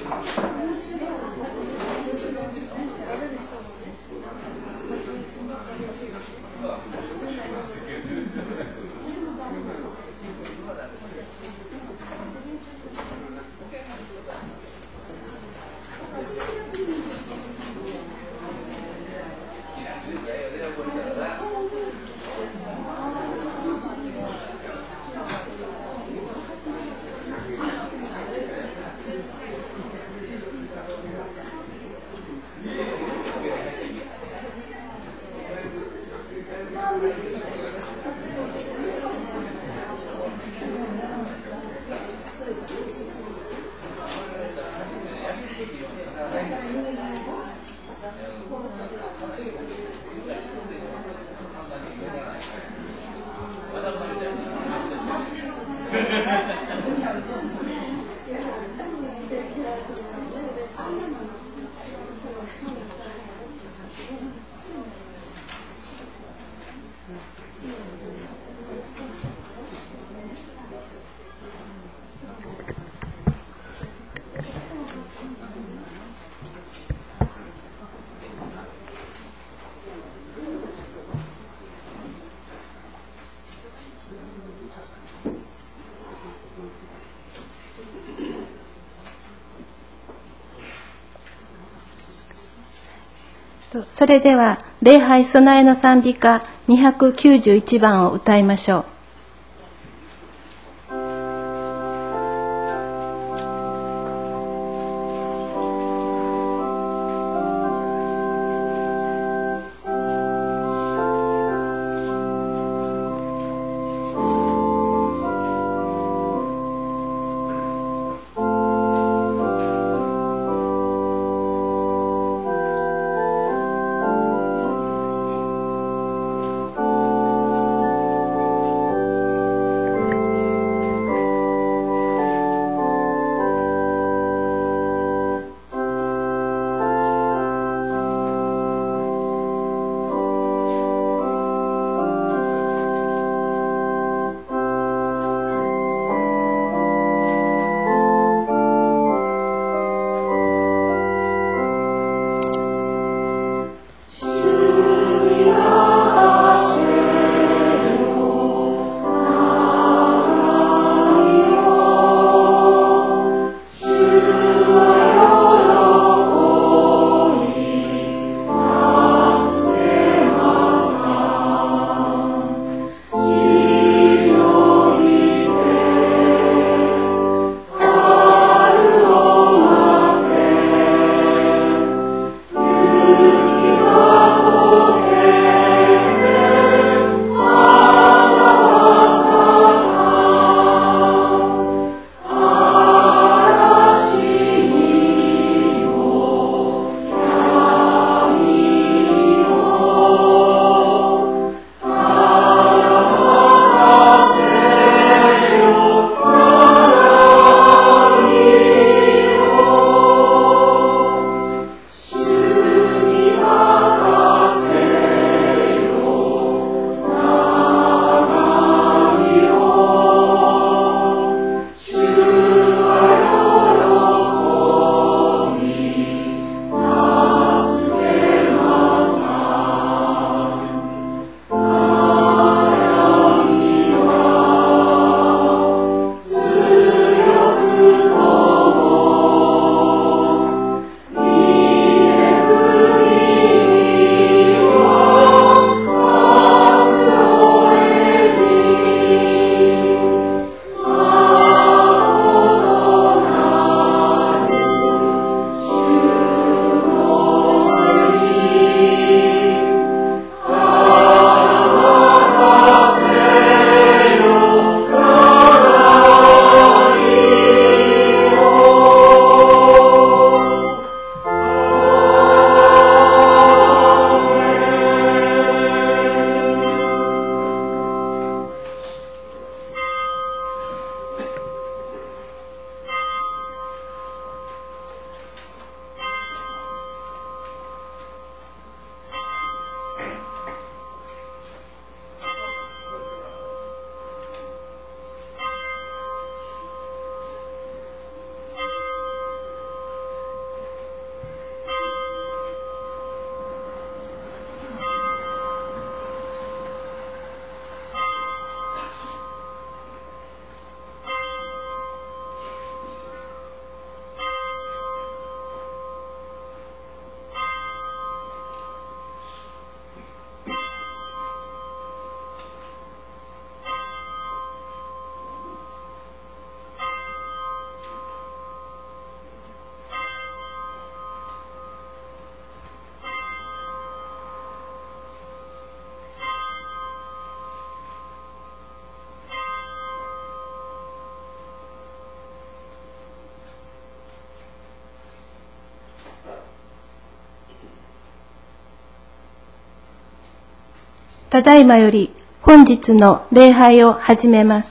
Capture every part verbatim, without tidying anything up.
それでは礼拝備えの賛美歌にひゃくきゅうじゅういちばんを歌いましょう。 「 ただいまより本日の礼拝を始めます。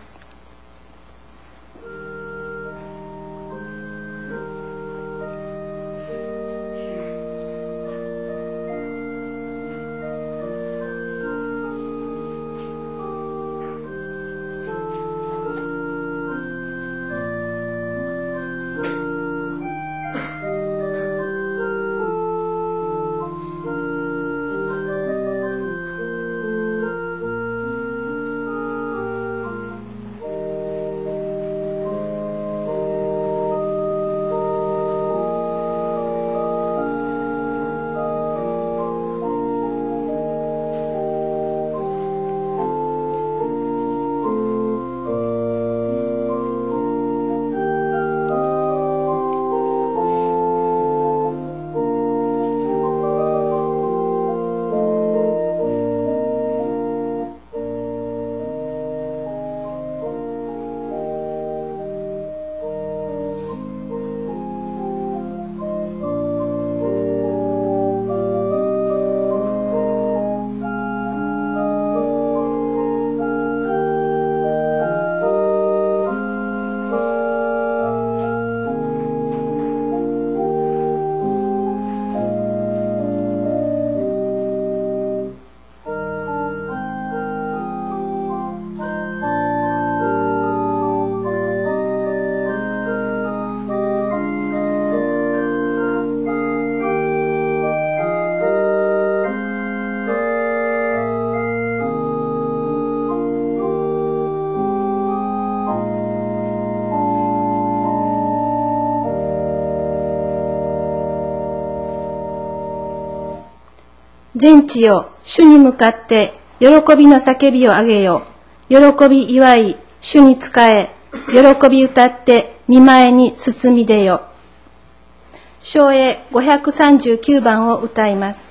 全地よ、主に向かって喜びの叫びを上げよ。喜び祝い、主に仕え、喜び歌って御前に進み出よ。唱詠ごひゃくさんじゅうきゅうばんを歌います。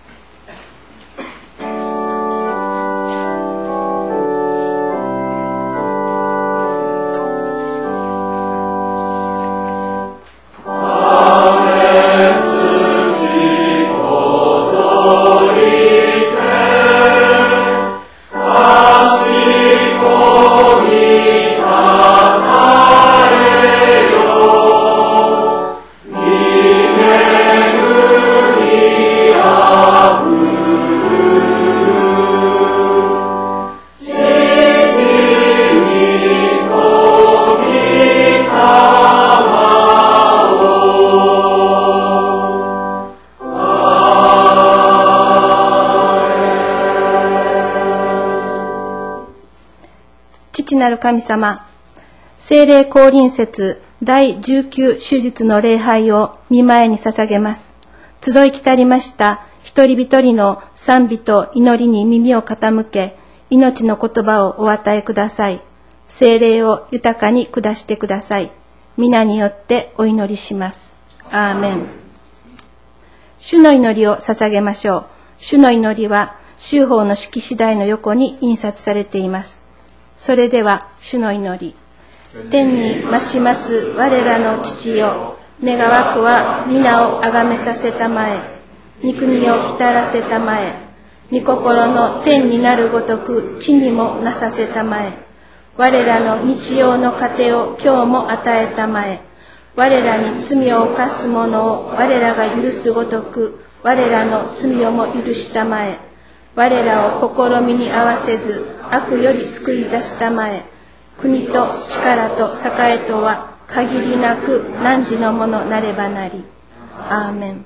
父なる神様、聖霊降臨節だいじゅうきゅう手術の礼拝を御前に捧げます。集い来たりました一人一人の賛美と祈りに耳を傾け、命の言葉をお与えください。聖霊を豊かに下してください。皆によってお祈りします。アーメン。主の祈りを捧げましょう。主の祈りは修法の式次第の横に印刷されています。それでは主の祈り。天に増します我らの父よ、願わくは皆をあがめさせたまえ、御国をきたらせたまえ、御心の天になるごとく地にもなさせたまえ、我らの日用の糧を今日も与えたまえ、我らに罪を犯す者を我らが許すごとく我らの罪をも許したまえ、我らを試みに合わせず悪より救い出したまえ、国と力と栄とは限りなく汝のものなればなり。アーメン。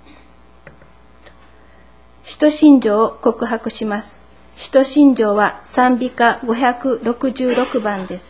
使徒信条を告白します。使徒信条は賛美歌ごひゃくろくじゅうろくばんです。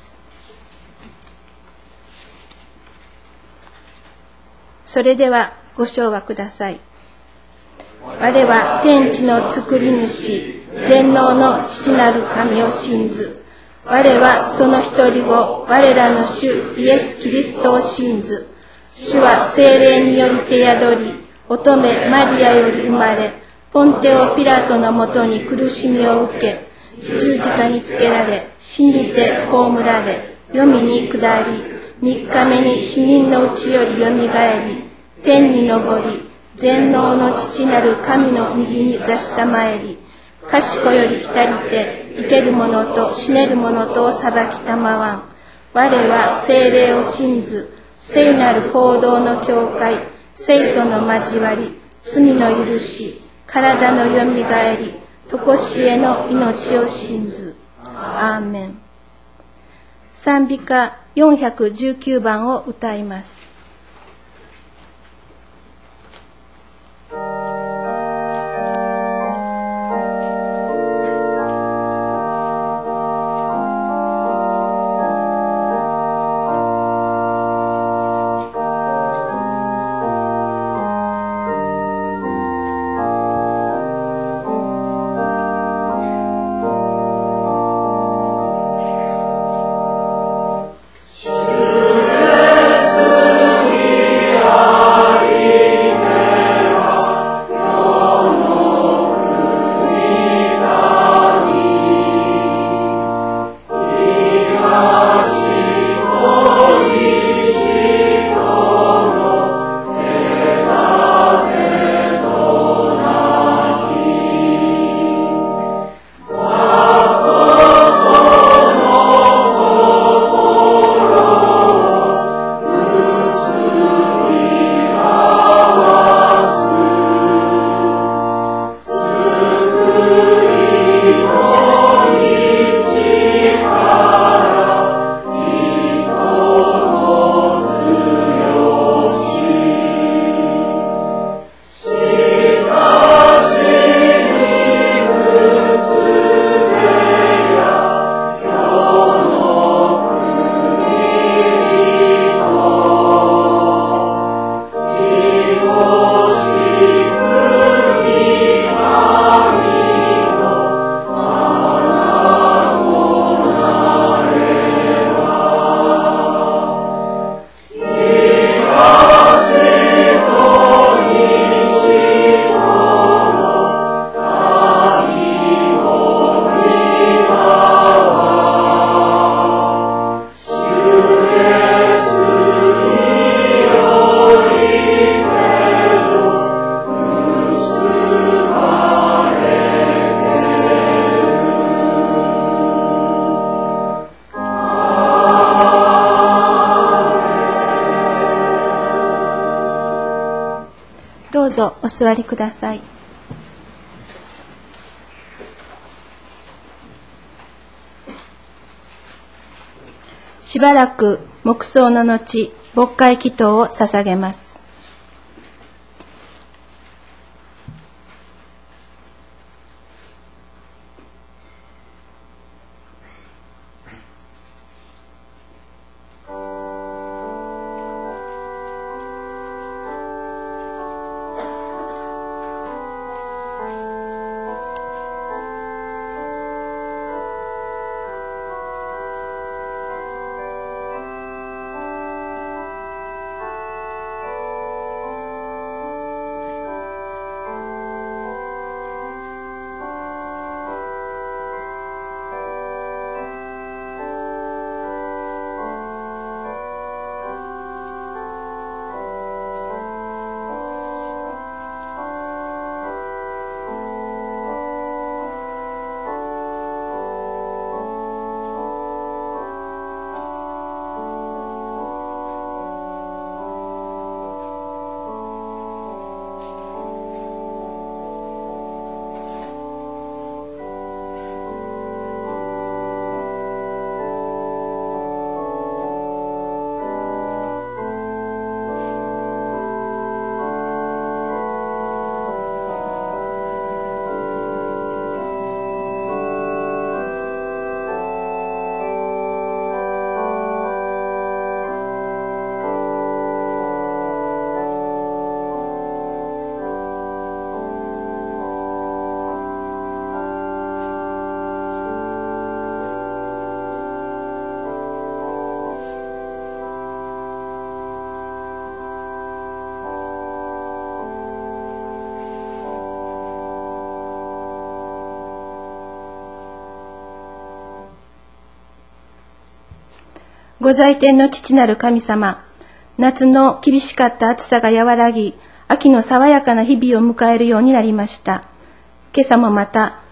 それではご唱和ください。我は天地の作り主、全能の父なる神を信ず。我はその一人を我らの主イエス・キリストを信ず。主は聖霊によりて宿り、乙女マリアより生まれ、ポンテオ・ピラトのもとに苦しみを受け、十字架につけられ、死にて葬られ、黄泉に下り、三日目に死人のうちよりよみがえり、天に昇り、全能の父なる神の右に座したまえり、 賢より来たりて、生ける者と死ねる者とを裁きたまわん。我は聖霊を信ず、聖なる行動の教会、聖徒の交わり、罪の許し、体のよみがえり、とこしえの命を信ず。アーメン。賛美歌よんひゃくじゅうきゅうばんを歌います。どうぞお座りください。しばらく黙想の後、牧会祈祷を捧げます。ご在天の父なる神様、夏の厳しかった暑さが和らぎ、秋の爽やかな日々を迎えるようになりました。今朝もまた、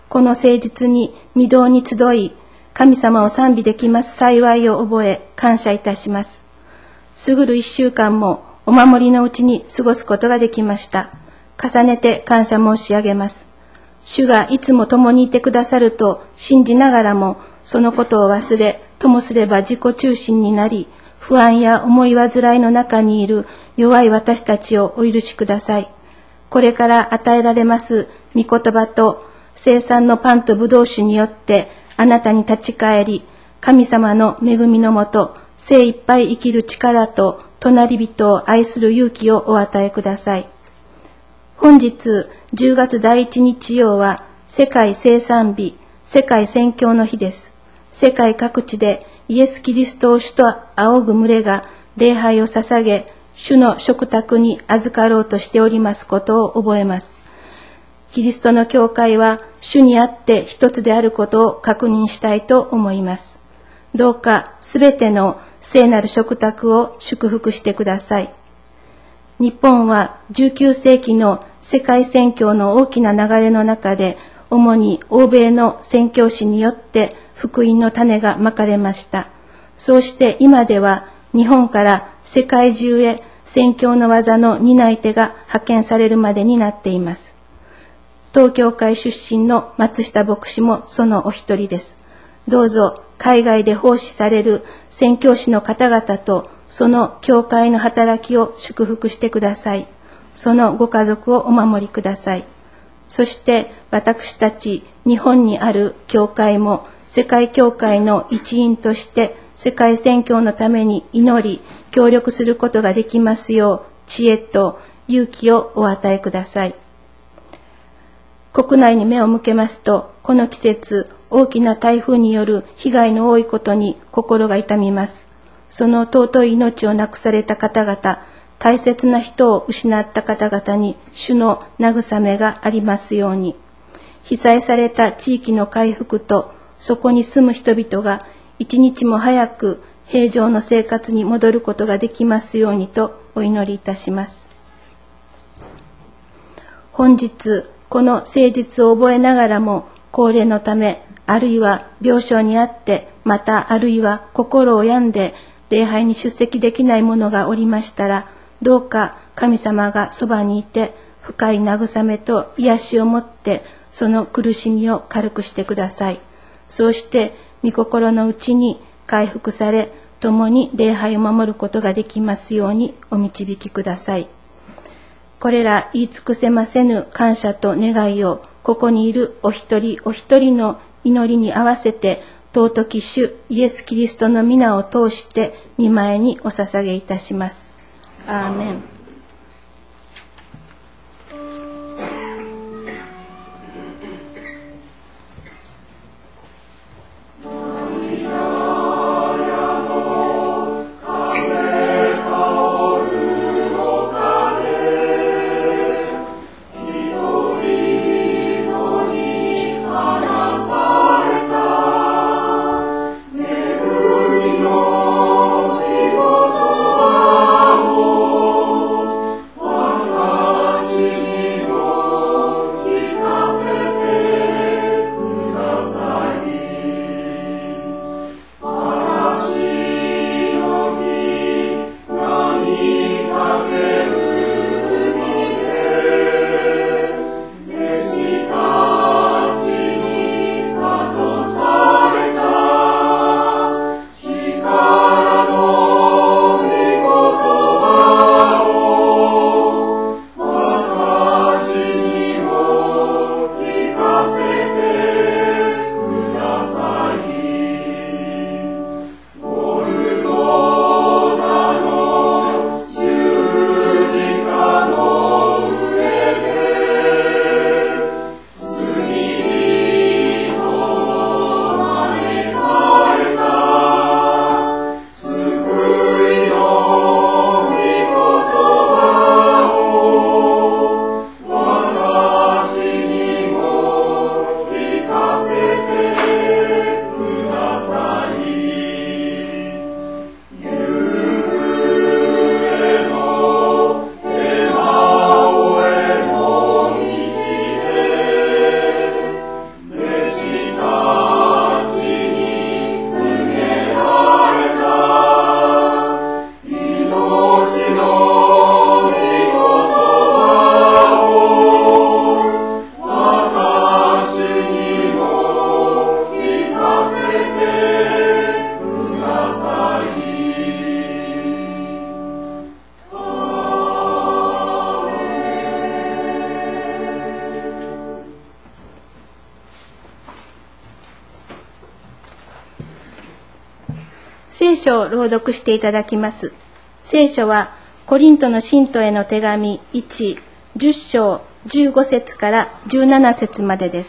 この誠実に御堂に集い、神様を賛美できます幸いを覚え、感謝いたします。すぐる一週間もお守りのうちに過ごすことができました。重ねて感謝申し上げます。主がいつも共にいてくださると信じながらも、そのことを忘れ、ともすれば自己中心になり、不安や思い煩いの中にいる弱い私たちをお許しください。これから与えられます御言葉と生産のパンとブドウ酒によってあなたに立ち返り、神様の恵みのもと、精一杯生きる力と隣人を愛する勇気をお与えください。本日じゅうがつだいいち日曜は世界生産日、世界宣教の日です。世界各地でイエス・キリストを主と仰ぐ群れが礼拝を捧げ、主の食卓に預かろうとしておりますことを覚えます。キリストの教会は主にあって一つであることを確認したいと思います。どうかすべての聖なる食卓を祝福してください。日本はじゅうきゅうせいきの世界宣教の大きな流れの中で、主に欧米の宣教師によって福音の種がまかれました。そうして今では日本から世界中へ宣教の技の担い手が派遣されるまでになっています。当教会出身の松下牧師もそのお一人です。どうぞ海外で奉仕される宣教師の方々とその教会の働きを祝福してください。そのご家族をお守りください。そして私たち日本にある教会も世界教会の一員として世界宣教のために祈り協力することができますよう知恵と勇気をお与えください。国内に目を向けますと、この季節大きな台風による被害の多いことに心が痛みます。その尊い命を亡くされた方々、大切な人を失った方々に主の慰めがありますように。被災された地域の回復と、そこに住む人々が一日も早く平常の生活に戻ることができますようにとお祈りいたします。本日、この誠実を覚えながらも、高齢のため、あるいは病床にあって、またあるいは心を病んで、礼拝に出席できない者がおりましたら、どうか神様がそばにいて、深い慰めと癒しをもって、その苦しみを軽くしてください。そうして、御心のうちに回復され、共に礼拝を守ることができますようにお導きください。これら言い尽くせませぬ感謝と願いを、ここにいるお一人お一人の祈りに合わせて、尊き主イエス・キリストの皆を通して御前にお捧げいたします。アーメン。 恵みの御言葉を聖書を朗読していただきます。聖書はコリントの信徒への手紙いち、じゅっ章じゅうご節からじゅうなな節までです。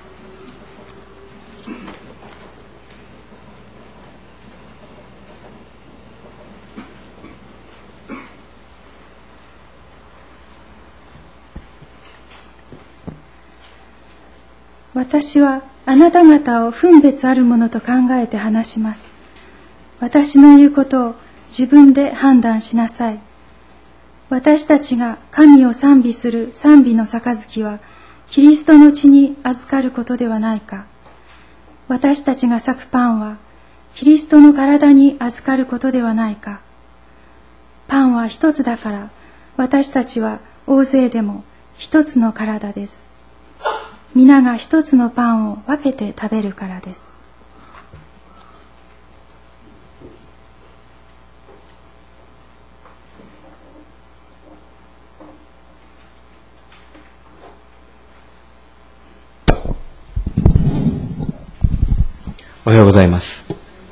私はあなた方を分別あるものと考えて話します。私の言うことを自分で判断しなさい。私たちが神を賛美する賛美の杯はキリストの血に預かることではないか。私たちが裂くパンはキリストの体に預かることではないか。パンは一つだから私たちは大勢でも一つの体です。皆が一つのパンを分けて食べるからです。 おはようございます。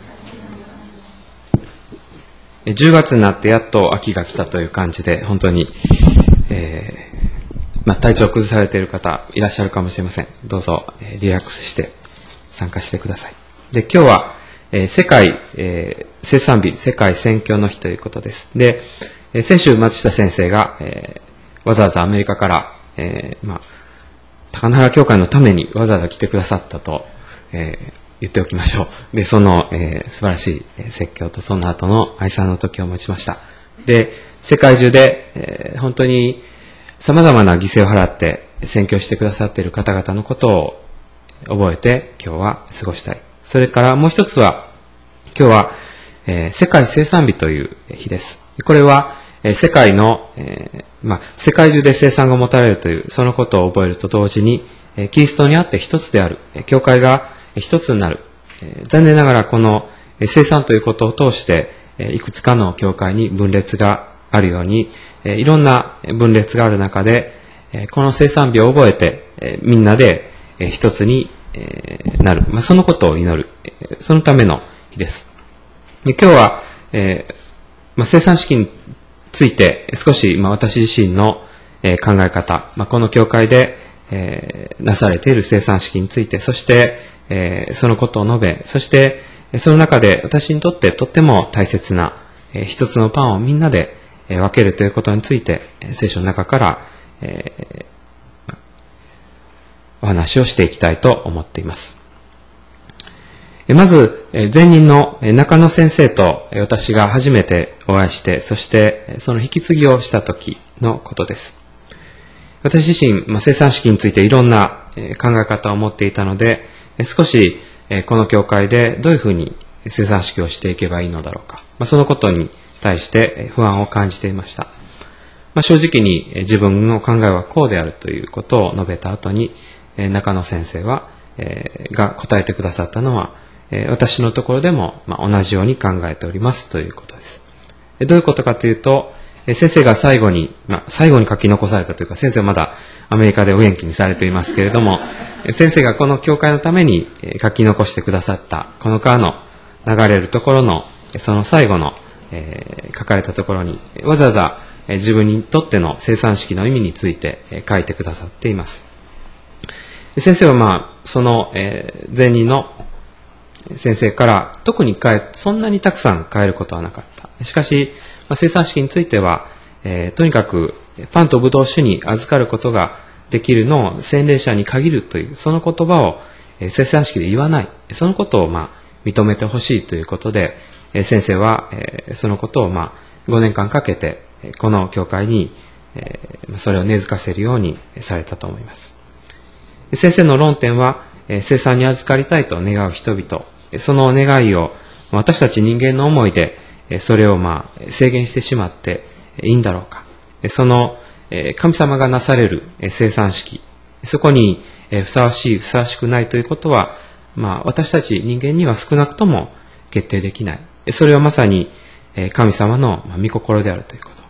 じゅうがつになってやっと秋が来たという感じで、本当に、えーまあ、体調を崩されている方いらっしゃるかもしれません。どうぞ、えー、リラックスして参加してください。で、今日は、えー、世界、えー、生産日、世界宣教の日ということです。で、えー、先週松下先生が、えー、わざわざアメリカから、えーまあ、高野原教会のためにわざわざ来てくださったと、えー、言っておきましょう。で、その、えー、素晴らしい説教とその後の愛さんの時を持ちました。で、世界中で、えー、本当に様々な犠牲を払って宣教してくださっている方々のことを覚えて今日は過ごしたい。それからもう一つは、今日は、えー、世界生産日という日です。これは、えー、世界の、えーまあ、世界中で生産が持たれるというそのことを覚えると同時に、えー、キリストにあって一つである、えー、教会が一つになる、えー。残念ながらこの、えー、生産ということを通して、えー、いくつかの教会に分裂があるように、えー、いろんな分裂がある中で、えー、この生産日を覚えて、えー、みんなで、えー、一つに、えー、なる、まあ、そのことを祈る、えー、そのための日です。で、今日は、えーまあ、生産式について少し、まあ、私自身の、えー、考え方、まあ、この教会で、えー、なされている生産式について、そして、えー、そのことを述べ、そしてその中で私にとってとっても大切な、えー、一つのパンをみんなで分けるということについて、聖書の中から、えー、お話をしていきたいと思っています。まず、前任の中野先生と私が初めてお会いして、そしてその引き継ぎをした時のことです。私自身、まあ、生産式についていろんな考え方を持っていたので、少しこの教会でどういうふうに生産式をしていけばいいのだろうか、まあ、そのことに対して不安を感じていました。まあ、正直に自分の考えはこうであるということを述べた後に、中野先生は、えー、が答えてくださったのは、えー、私のところでも、まあ、同じように考えておりますということです。どういうことかというと、先生が最後に、まあ、最後に書き残されたというか、先生はまだアメリカでお元気にされていますけれども、先生がこの教会のために書き残してくださったこの川の流れるところのその最後の、えー、書かれたところにわざわざ自分にとっての生産式の意味について書いてくださっています。先生はまあその、えー、前任の先生から特に変えそんなにたくさん変えることはなかった。しかし、まあ、生産式については、えー、とにかくパンとブドウ酒に預かることができるのを洗礼者に限るというその言葉を、えー、生産式で言わない、そのことをまあ認めてほしいということで、えー、先生は、えー、そのことをまあごねんかんかけてこの教会に、えー、それを根付かせるようにされたと思います。先生の論点は、えー、生産に預かりたいと願う人々、その願いを私たち人間の思いでそれをまあ制限してしまっていいんだろうか。その神様がなされる生産式、そこにふさわしいふさわしくないということは、まあ私たち人間には少なくとも決定できない。それはまさに神様の御心であるということ。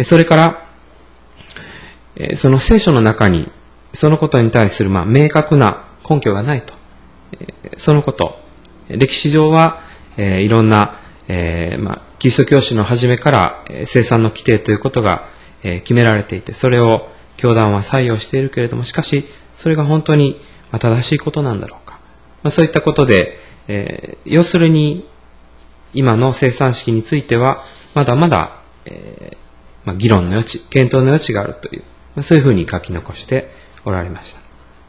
それからその聖書の中にそのことに対するまあ明確な根拠がないと。そのこと、歴史上はえー、いろんな、えーまあ、キリスト教師の初めから、えー、生産の規定ということが、えー、決められていて、それを教団は採用しているけれども、しかしそれが本当に正しいことなんだろうか、まあ、そういったことで、えー、要するに今の生産式についてはまだまだ、えーまあ、議論の余地、検討の余地があるという、まあ、そういうふうに書き残しておられました。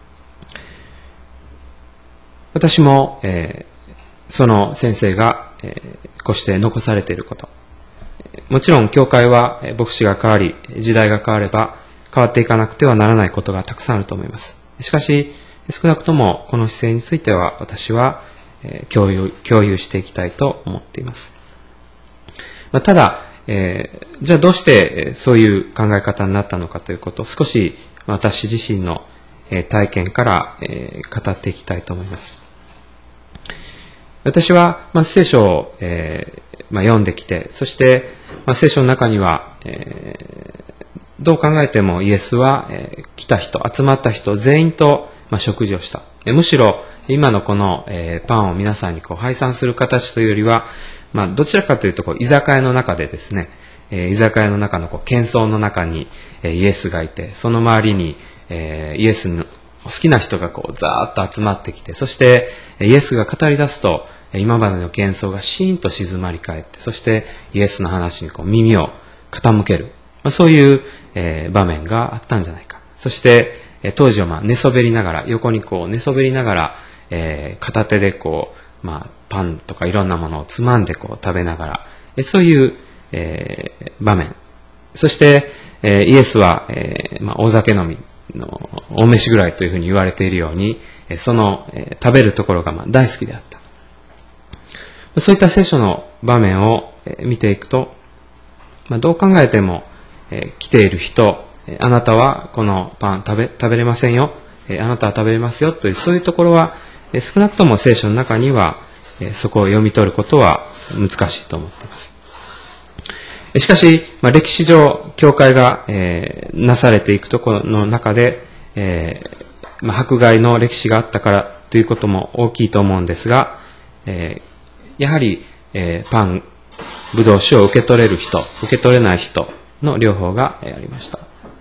私も、えー、その先生が、えー、こうして残されていること、もちろん教会は牧師が変わり、時代が変われば変わっていかなくてはならないことがたくさんあると思います。しかし少なくともこの姿勢については私は共有、共有していきたいと思っています。まあ、ただ、えー、じゃあどうしてそういう考え方になったのかということを少し私自身の体験から語っていきたいと思います。私は、まあ、聖書を、えーまあ、読んできて、そして、まあ、聖書の中には、えー、どう考えてもイエスは、えー、来た人、集まった人全員と、まあ、食事をした。えむしろ今のこの、えー、パンを皆さんにこう配散する形というよりは、まあ、どちらかというとこう居酒屋の中でですね、えー、居酒屋の中のこう喧騒の中に、えー、イエスがいて、その周りに、えー、イエスの好きな人がこうザーッと集まってきて、そしてイエスが語り出すと今までの喧騒がシーンと静まり返って、そしてイエスの話にこう耳を傾ける、まあ、そういう、えー、場面があったんじゃないか。そして、えー、当時はまあ寝そべりながら、横にこう寝そべりながら、えー、片手でこう、まあ、パンとかいろんなものをつまんでこう食べながら、えー、そういう、えー、場面。そして、えー、イエスは、えーまあ、大酒飲みの大飯ぐらいというふうに言われているように、その、えー、食べるところがまあ大好きであった。そういった聖書の場面を見ていくと、まあ、どう考えても、えー、来ている人、あなたはこのパン食べ、食べれませんよ、えー、あなたは食べれますよという、そういうところは、えー、少なくとも聖書の中には、えー、そこを読み取ることは難しいと思っています。しかし、まあ、歴史上、教会が、えー、なされていくところの中で、えーまあ、迫害の歴史があったからということも大きいと思うんですが、えーやはり、えー、パン、ぶどう酒を受け取れる人、受け取れない人の両方がありました。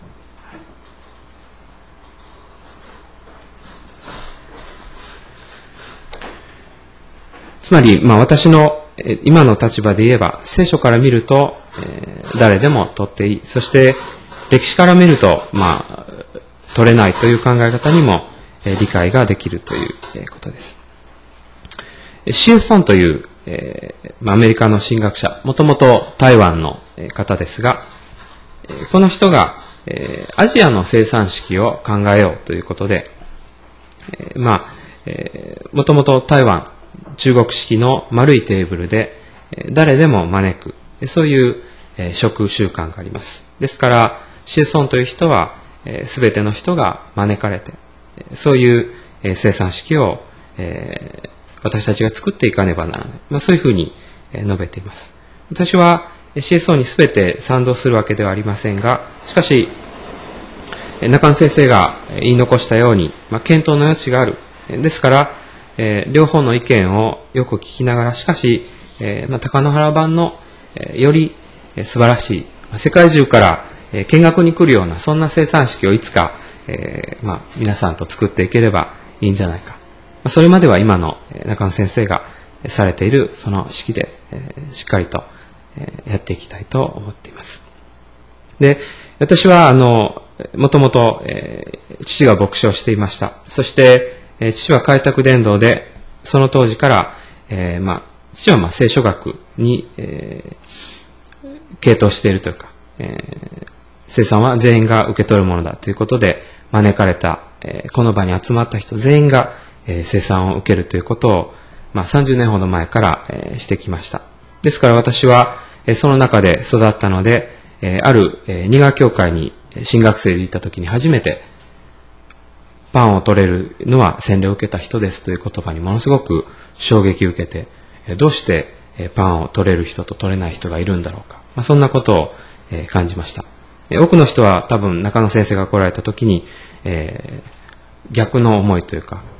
つまり、まあ、私の今の立場で言えば、聖書から見ると、えー、誰でも取っていい。そして、歴史から見ると、まあ、取れないという考え方にも、えー、理解ができるという、えー、ことです。シエソンという、えー、アメリカの神学者、もともと台湾の方ですが、この人が、えー、アジアの生産式を考えようということで、えー、まあ、えー、もともと台湾、中国式の丸いテーブルで、誰でも招く、そういう、えー、食習慣があります。ですから、シエソンという人は、すべての人が招かれて、そういう、えー、生産式を、えー私たちが作っていかねばならない。まあ、そういうふうに述べています。私は シーエスオー にすべて賛同するわけではありませんが、しかし、中野先生が言い残したように、まあ、検討の余地がある。ですから、えー、両方の意見をよく聞きながら、しかし、えーまあ、高野原版の、えー、より素晴らしい、まあ、世界中から、えー、見学に来るような、そんな生産式をいつか、えーまあ、皆さんと作っていければいいんじゃないか。それまでは今の中野先生がされているその式でしっかりとやっていきたいと思っています。で、私はあの、もともと父が牧師をしていました。そして父は開拓伝道で、その当時から、えーまあ、父はまあ聖書学に、えー、傾倒しているというか、えー、生産は全員が受け取るものだということで招かれた、えー、この場に集まった人全員がえー、生産を受けるということを、まあ、さんじゅうねんほど前から、えー、してきました。ですから私は、えー、その中で育ったので、えー、ある、えー、仁川教会に新学生で行った時に初めてパンを取れるのは洗礼を受けた人ですという言葉にものすごく衝撃を受けて、えー、どうして、えー、パンを取れる人と取れない人がいるんだろうか、まあ、そんなことを、えー、感じました。えー、多くの人は多分中野先生が来られた時に、えー逆の思いというか、いや、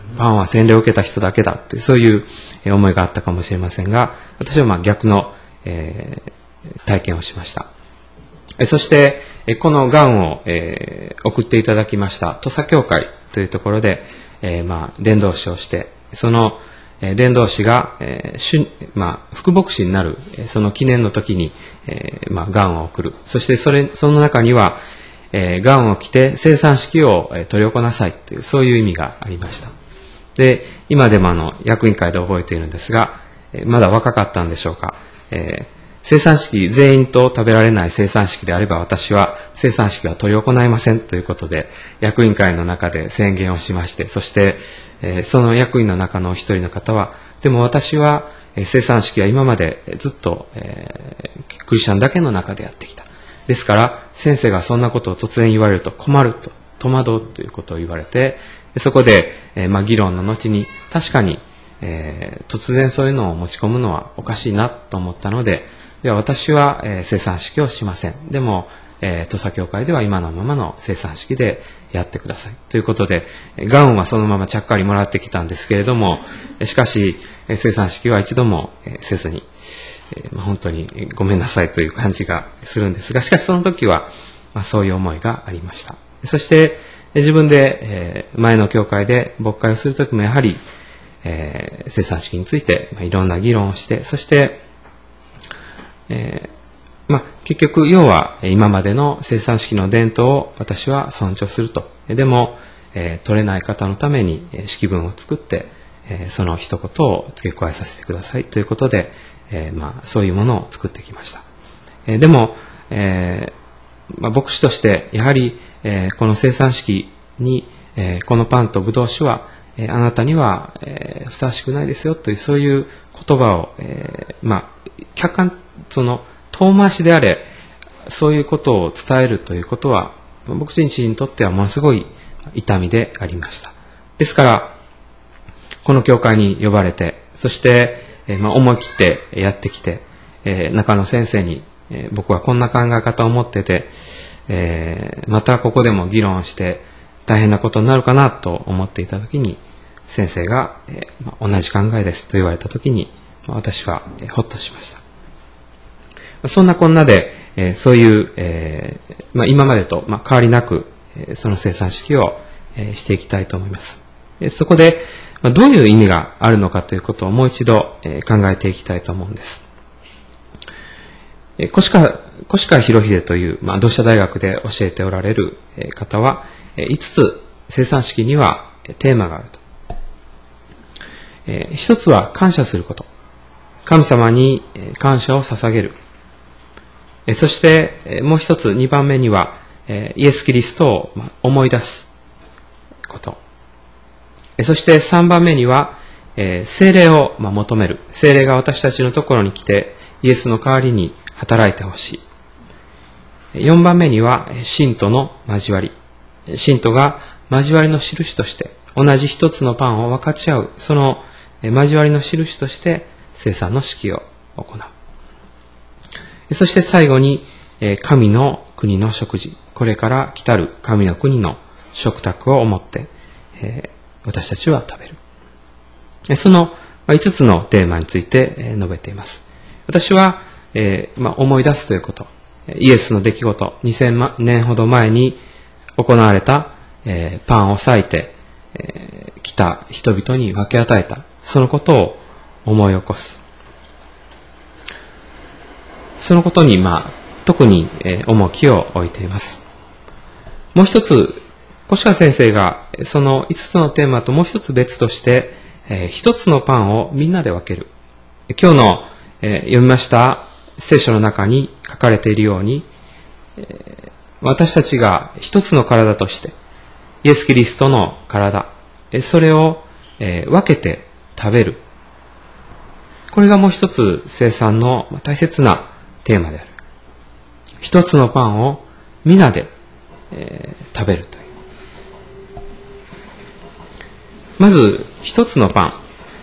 パンは洗礼を受けた人だけだという、そういう思いがあったかもしれませんが、私はまあ逆の、えー、体験をしました。そして、このがんを、えー、送っていただきました土佐教会というところで、えー、まあ伝道師をして、そのえー、伝道師が、えーしゅまあ、副牧師になる、えー、その記念の時に、えーまあ、がんを送る。そしてそれ、その中には、えー、がんを着て生産式を、えー、執り行なさいという、そういう意味がありました。で、今でもあの、役員会で覚えているんですが、えー、まだ若かったんでしょうか。えー、生産式、全員と食べられない生産式であれば私は生産式は執り行いませんということで、役員会の中で宣言をしまして、そして、えー、その役員の中の一人の方は、でも私は、えー、生産式は今までずっと、えー、クリスチャンだけの中でやってきた。ですから、先生がそんなことを突然言われると困ると、戸惑うということを言われて、そこで、えーまあ、議論の後に、確かに、えー、突然そういうのを持ち込むのはおかしいなと思ったので、では私は、えー、生産式をしません。でも、えー、土佐教会では今のままの生産式でやってください。ということで、ガウンはそのままちゃっかりもらってきたんですけれども、しかし、生産式は一度もせずに、えーまあ、本当にごめんなさいという感じがするんですが、しかしその時は、まあ、そういう思いがありました。そして、自分で、えー、前の教会で牧会をする時もやはり、えー、生産式について、まあ、いろんな議論をして、そして、えーまあ、結局、要は今までの生産式の伝統を私は尊重すると。でも、えー、取れない方のために式文を作って、えー、その一言を付け加えさせてくださいということで、えーまあ、そういうものを作ってきました。えー、でも、えーまあ、牧師としてやはり、えー、この生産式に、えー、このパンとブドウ酒は、えー、あなたには、えー、ふさわしくないですよというそういう言葉を、えー、まあ客観その遠回しであれそういうことを伝えるということは僕自身にとってはものすごい痛みでありました。ですからこの教会に呼ばれてそして、えーまあ、思い切ってやってきて、えー、中野先生に、えー、僕はこんな考え方を持ってて、えー、またここでも議論して大変なことになるかなと思っていたときに先生が、えーまあ、同じ考えですと言われたときに、まあ、私は、えー、ほっとしました。そんなこんなで、えー、そういう、えーまあ、今までと、まあ、変わりなく、えー、その生産式を、えー、していきたいと思います。えそこで、まあ、どういう意味があるのかということをもう一度、えー、考えていきたいと思うんです。えー、越川、越川博秀という、まあ、同志社大学で教えておられる、えー、方は、えー、いつつ生産式には、えー、テーマがあると。えー、一つは感謝すること。神様に、えー、感謝を捧げる。えー、そして、えー、もう一つ、二番目には、えー、イエス・キリストを、まあ、思い出すこと。そして三番目には、えー、聖霊を、まあ、求める。聖霊が私たちのところに来て、イエスの代わりに働いてほしい。四番目には、信徒の交わり。信徒が交わりの印として、同じ一つのパンを分かち合う。その交わりの印として、生産の式を行う。そして最後に、神の国の食事。これから来たる神の国の食卓を思って、えー私たちは食べる。そのいつつのテーマについて述べています。私は、えーまあ、思い出すということ、イエスの出来事、にせんねんほど前に行われた、えー、パンを裂いて、えー、来た人々に分け与えた、そのことを思い起こす。そのことに、まあ、特に、えー、重きを置いています。もう一つ、越川先生がそのいつつのテーマともう一つ別として、えー、一つのパンをみんなで分ける。今日の、えー、読みました聖書の中に書かれているように、えー、私たちが一つの体として、イエス・キリストの体、それを、えー、分けて食べる。これがもう一つ聖餐の大切なテーマである。一つのパンをみんなで、えー、食べるという。まず、一つのパ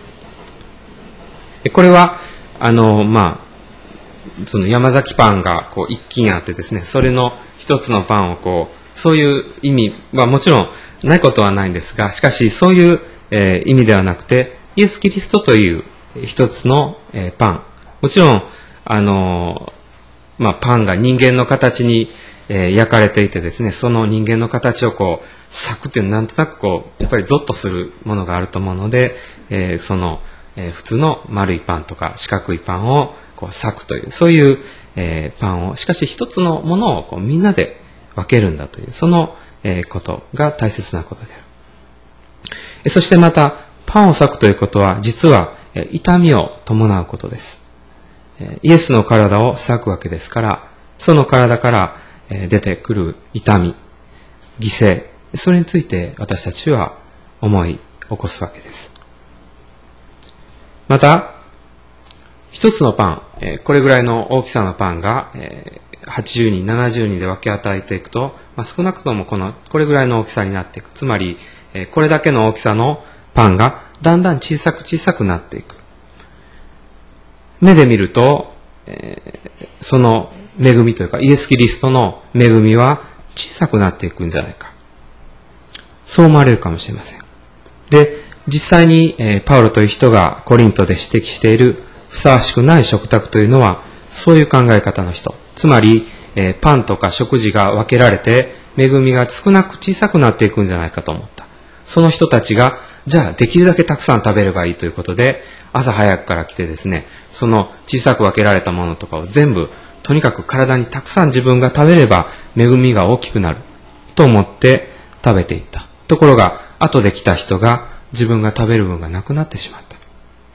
ン。これは、あの、まあ、その山崎パンがこう一斤あってですね、それの一つのパンをこう、そういう意味はもちろんないことはないんですが、しかしそういう、えー、意味ではなくて、イエス・キリストという一つの、えー、パン。もちろん、あのー、まあ、パンが人間の形に、えー、焼かれていてですね、その人間の形をこう、裂くっていうのはなんとなくこう、やっぱりゾッとするものがあると思うので、えー、その、えー、普通の丸いパンとか四角いパンをこう裂くという、そういう、えー、パンを、しかし一つのものをこうみんなで分けるんだという、その、えー、ことが大切なことである。えー、そしてまた、パンを裂くということは、実は、えー、痛みを伴うことです。えー、イエスの体を裂くわけですから、その体から、えー、出てくる痛み、犠牲、それについて私たちは思い起こすわけです。また、一つのパン、えー、これぐらいの大きさのパンが、えー、はちじゅうにん、ななじゅうにんで分け与えていくと、まあ、少なくともこの、これぐらいの大きさになっていく。つまり、えー、これだけの大きさのパンがだんだん小さく小さくなっていく。目で見ると、えー、その恵みというか、イエス・キリストの恵みは小さくなっていくんじゃないか。そう思われるかもしれません。で、実際に、えー、パウロという人がコリントで指摘しているふさわしくない食卓というのは、そういう考え方の人。つまり、えー、パンとか食事が分けられて、恵みが少なく小さくなっていくんじゃないかと思った。その人たちが、じゃあできるだけたくさん食べればいいということで、朝早くから来てですね、その小さく分けられたものとかを全部、とにかく体にたくさん自分が食べれば恵みが大きくなると思って食べていった。ところが、後で来た人が自分が食べる分がなくなってしまった。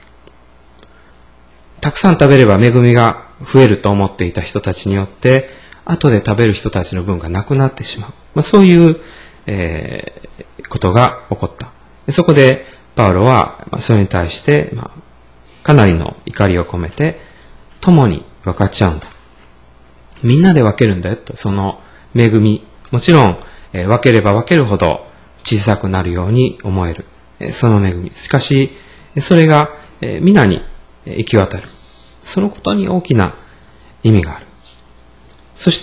たくさん食べれば恵みが増えると思っていた人たちによって、後で食べる人たちの分がなくなってしまう。まあ、そういう、えー、ことが起こった。そこで、パウロは、それに対して、まあ、かなりの怒りを込めて、共に分かち合うんだ。みんなで分けるんだよと、その恵み。もちろん、えー、分ければ分けるほど小さくなるように思える。えー、その恵み。しかし、それが、えー、皆に行き渡る。そのことに大きな意味がある。そして、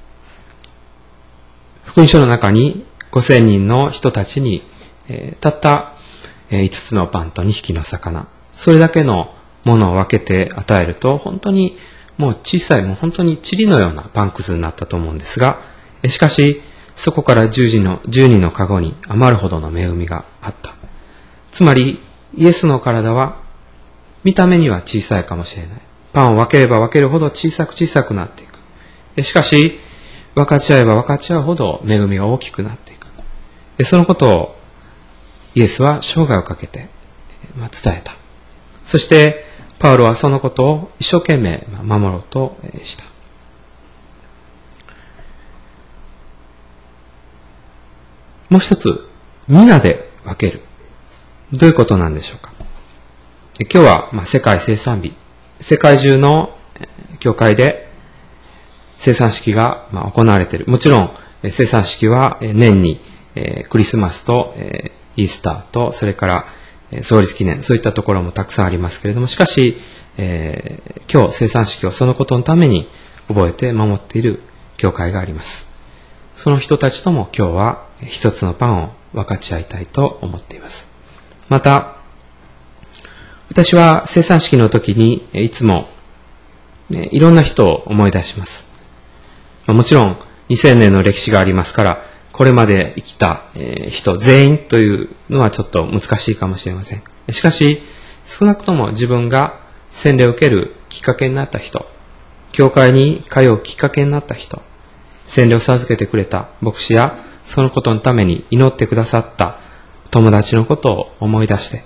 福音書の中にごせんにんの人たちに、えー、たった、えー、いつつのパンとにひきの魚。それだけのものを分けて与えると、本当にもう小さい、もう本当に塵のようなパンくずになったと思うんですが、しかし、そこからじゅうにんのカゴに余るほどの恵みがあった。つまり、イエスの体は、見た目には小さいかもしれない。パンを分ければ分けるほど小さく小さくなっていく。しかし、分かち合えば分かち合うほど恵みが大きくなっていく。そのことを、イエスは生涯をかけて伝えた。そして、パウロはそのことを一生懸命守ろうとした。もう一つ、皆で分ける。どういうことなんでしょうか。今日はまあ世界生産日。世界中の教会で生産式がまあ行われている。もちろん生産式は年にクリスマスとイースターと、それから創立記念、そういったところもたくさんありますけれども、しかし、えー、今日生産式をそのことのために覚えて守っている教会があります。その人たちとも今日は一つのパンを分かち合いたいと思っています。また、私は生産式の時にいつもいろんな人を思い出します。もちろんにせんねんの歴史がありますから、これまで生きた人全員というのはちょっと難しいかもしれません。しかし、少なくとも自分が洗礼を受けるきっかけになった人、教会に通うきっかけになった人、洗礼を授けてくれた牧師や、そのことのために祈ってくださった友達のことを思い出して、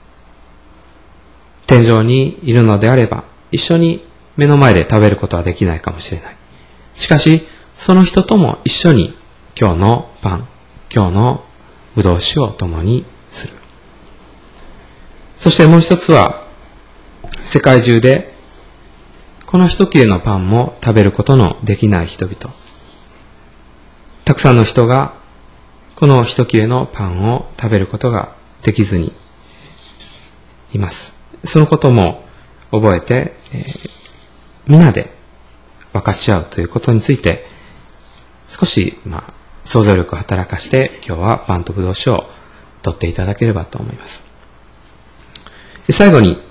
天井にいるのであれば、一緒に目の前で食べることはできないかもしれない。しかし、その人とも一緒に今日のパン、今日のぶどう酒を共にする。そしてもう一つは、世界中でこの一切れのパンも食べることのできない人々。たくさんの人がこの一切れのパンを食べることができずにいます。そのことも覚えて、えー、皆で分かち合うということについて少し、まあ、 想像力を働かして今日はパンとブドウ酒を取っていただければと思います。で最後に、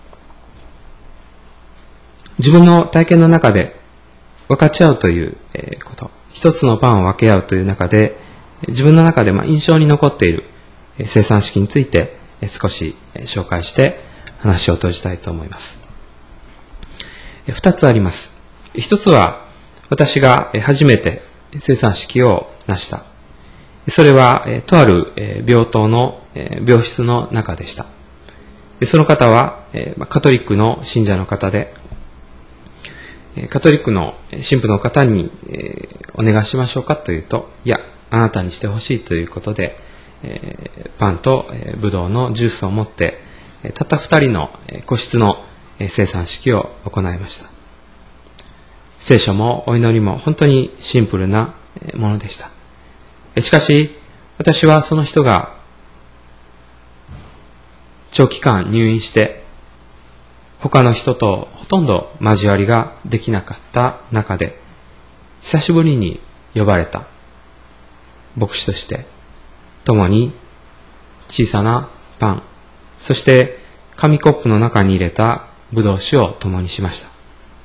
自分の体験の中で分かち合うということ、一つのパンを分け合うという中で、自分の中でまあ印象に残っている生産式について少し紹介して話を閉じたいと思います。二つあります。一つは私が初めて生産式を成した。それはとある病棟の病室の中でした。その方はカトリックの信者の方で、カトリックの神父の方にお願いしましょうかというと、いや、あなたにしてほしいということで、パンとブドウのジュースを持って、たった二人の個室の生産式を行いました。聖書もお祈りも本当にシンプルなものでした。しかし、私はその人が長期間入院して、他の人とほとんど交わりができなかった中で、久しぶりに呼ばれた牧師として、共に小さなパン、そして紙コップの中に入れたブドウ酒を共にしました。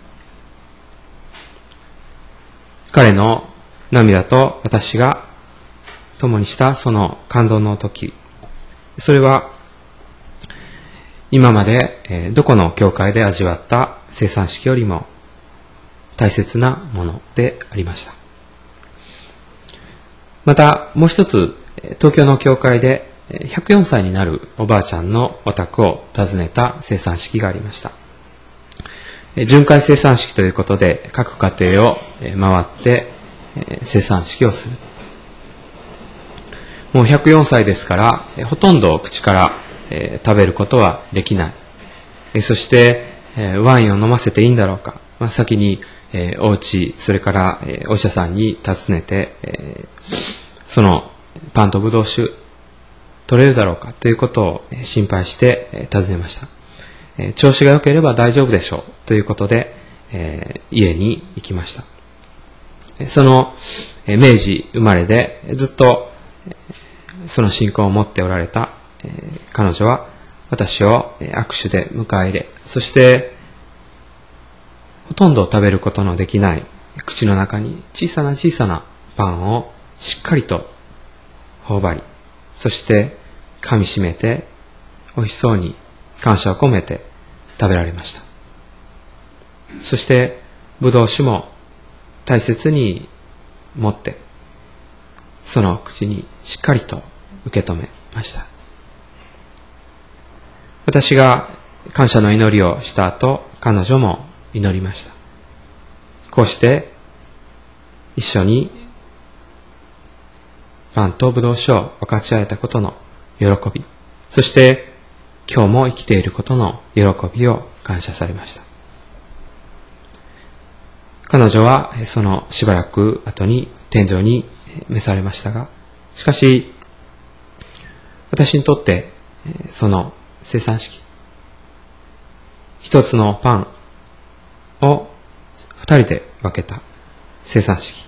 彼の涙と私が共にしたその感動の時、それは今までどこの教会で味わった生産式よりも大切なものでありました。またもう一つ、東京の教会でひゃくよんさいになるおばあちゃんのお宅を訪ねた生産式がありました。巡回生産式ということで各家庭を回って生産式をする。もうひゃくよんさいですからほとんど口から食べることはできない。そしてワインを飲ませていいんだろうか。まあ、先にお家、それからお医者さんに尋ねてそのパンとブドウ酒取れるだろうかということを心配して尋ねました。調子が良ければ大丈夫でしょうということで、えー、家に行きました。その明治生まれでずっとその信仰を持っておられた、えー、彼女は私を握手で迎え入れ、そしてほとんど食べることのできない口の中に小さな小さなパンをしっかりと頬張り、そして噛み締めて美味しそうに感謝を込めて食べられました。そしてブドウ酒も大切に持ってその口にしっかりと受け止めました。私が感謝の祈りをした後、彼女も祈りました。こうして一緒にパンとブドウ酒を分かち合えたことの喜び、そして今日も生きていることの喜びを感謝されました。彼女はそのしばらく後に天井に召されましたが、しかし私にとってその生産式、一つのパンを二人で分けた生産式、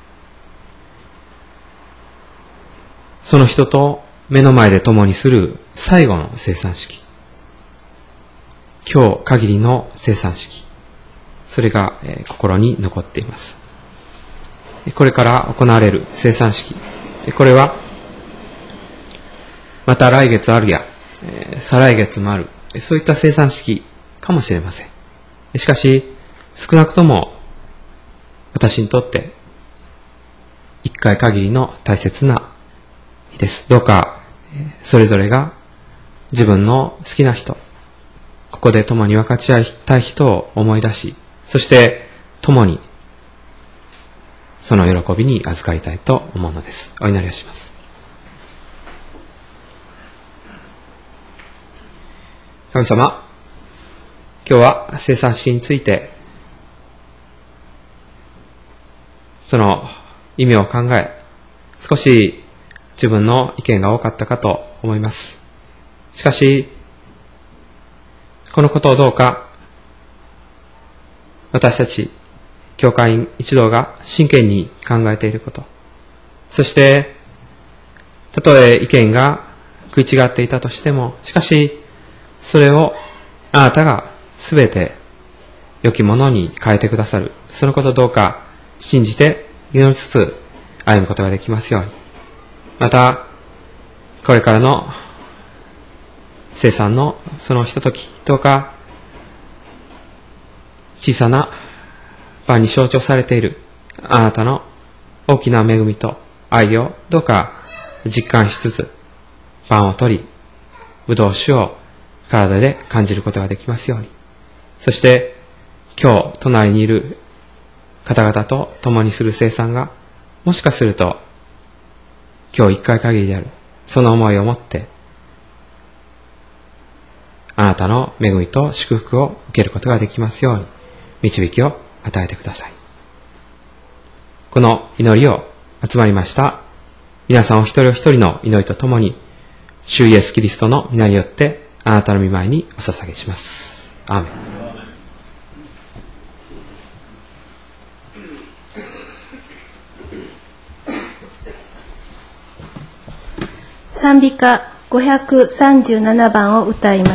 その人と目の前で共にする最後の生産式、今日限りの生産式、それが、えー、心に残っています。これから行われる生産式、これはまた来月あるや、えー、再来月もある、そういった生産式かもしれません。しかし少なくとも私にとって一回限りの大切な日です。どうかそれぞれが自分の好きな人、ここで共に分かち合いたい人を思い出し、そして共にその喜びに預かりたいと思うのです。お祈りをします。神様、今日は生産式についてその意味を考え、少し自分の意見が多かったかと思います。しかしこのことをどうか私たち教会員一同が真剣に考えていること、 そして、たとえ意見が食い違っていたとしても、しかし、それをあなたがすべて良きものに変えてくださる。そのことをどうか信じて祈りつつ歩むことができますように。また、これからの生産のそのひととき、どうか小さなパンに象徴されているあなたの大きな恵みと愛をどうか実感しつつ、パンを取り、ぶどう酒を体で感じることができますように。そして、今日隣にいる方々と共にする生産が、もしかすると、今日一回限りである。その思いを持って、あなたの恵みと祝福を受けることができますように、導きを与えてください。この祈りを集まりました皆さんお一人お一人の祈りとともに、主イエスキリストの皆によってあなたの御前にお捧げします。アーメン。 賛美歌ごひゃくさんじゅうななばんを歌います。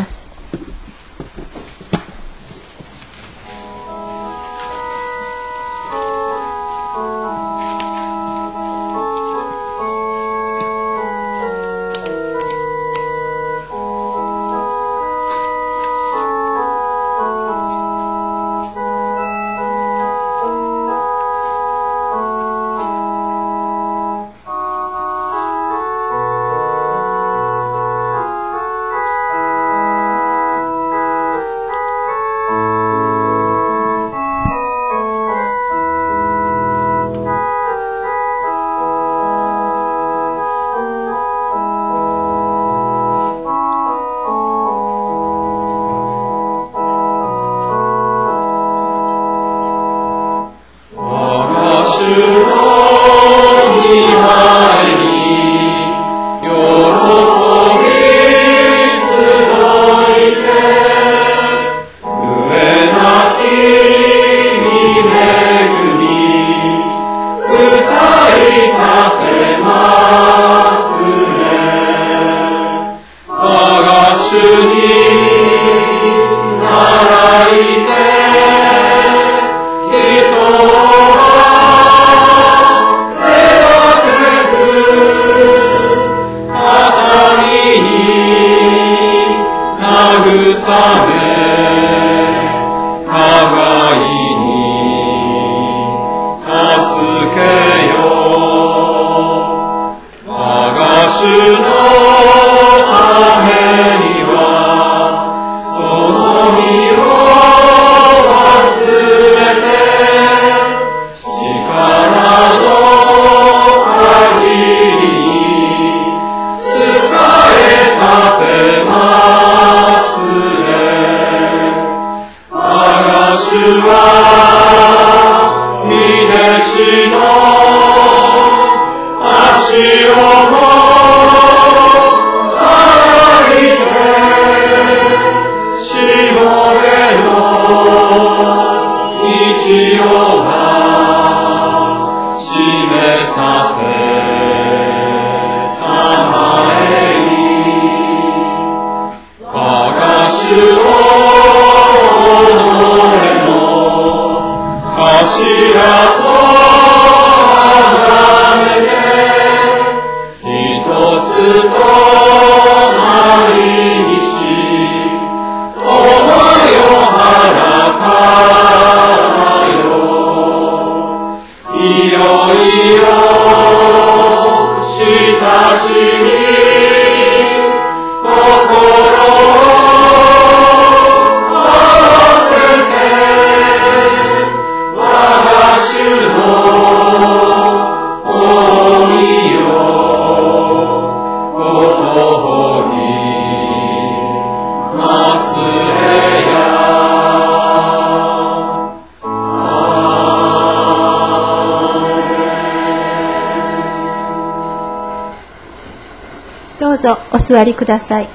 どうぞお座りください。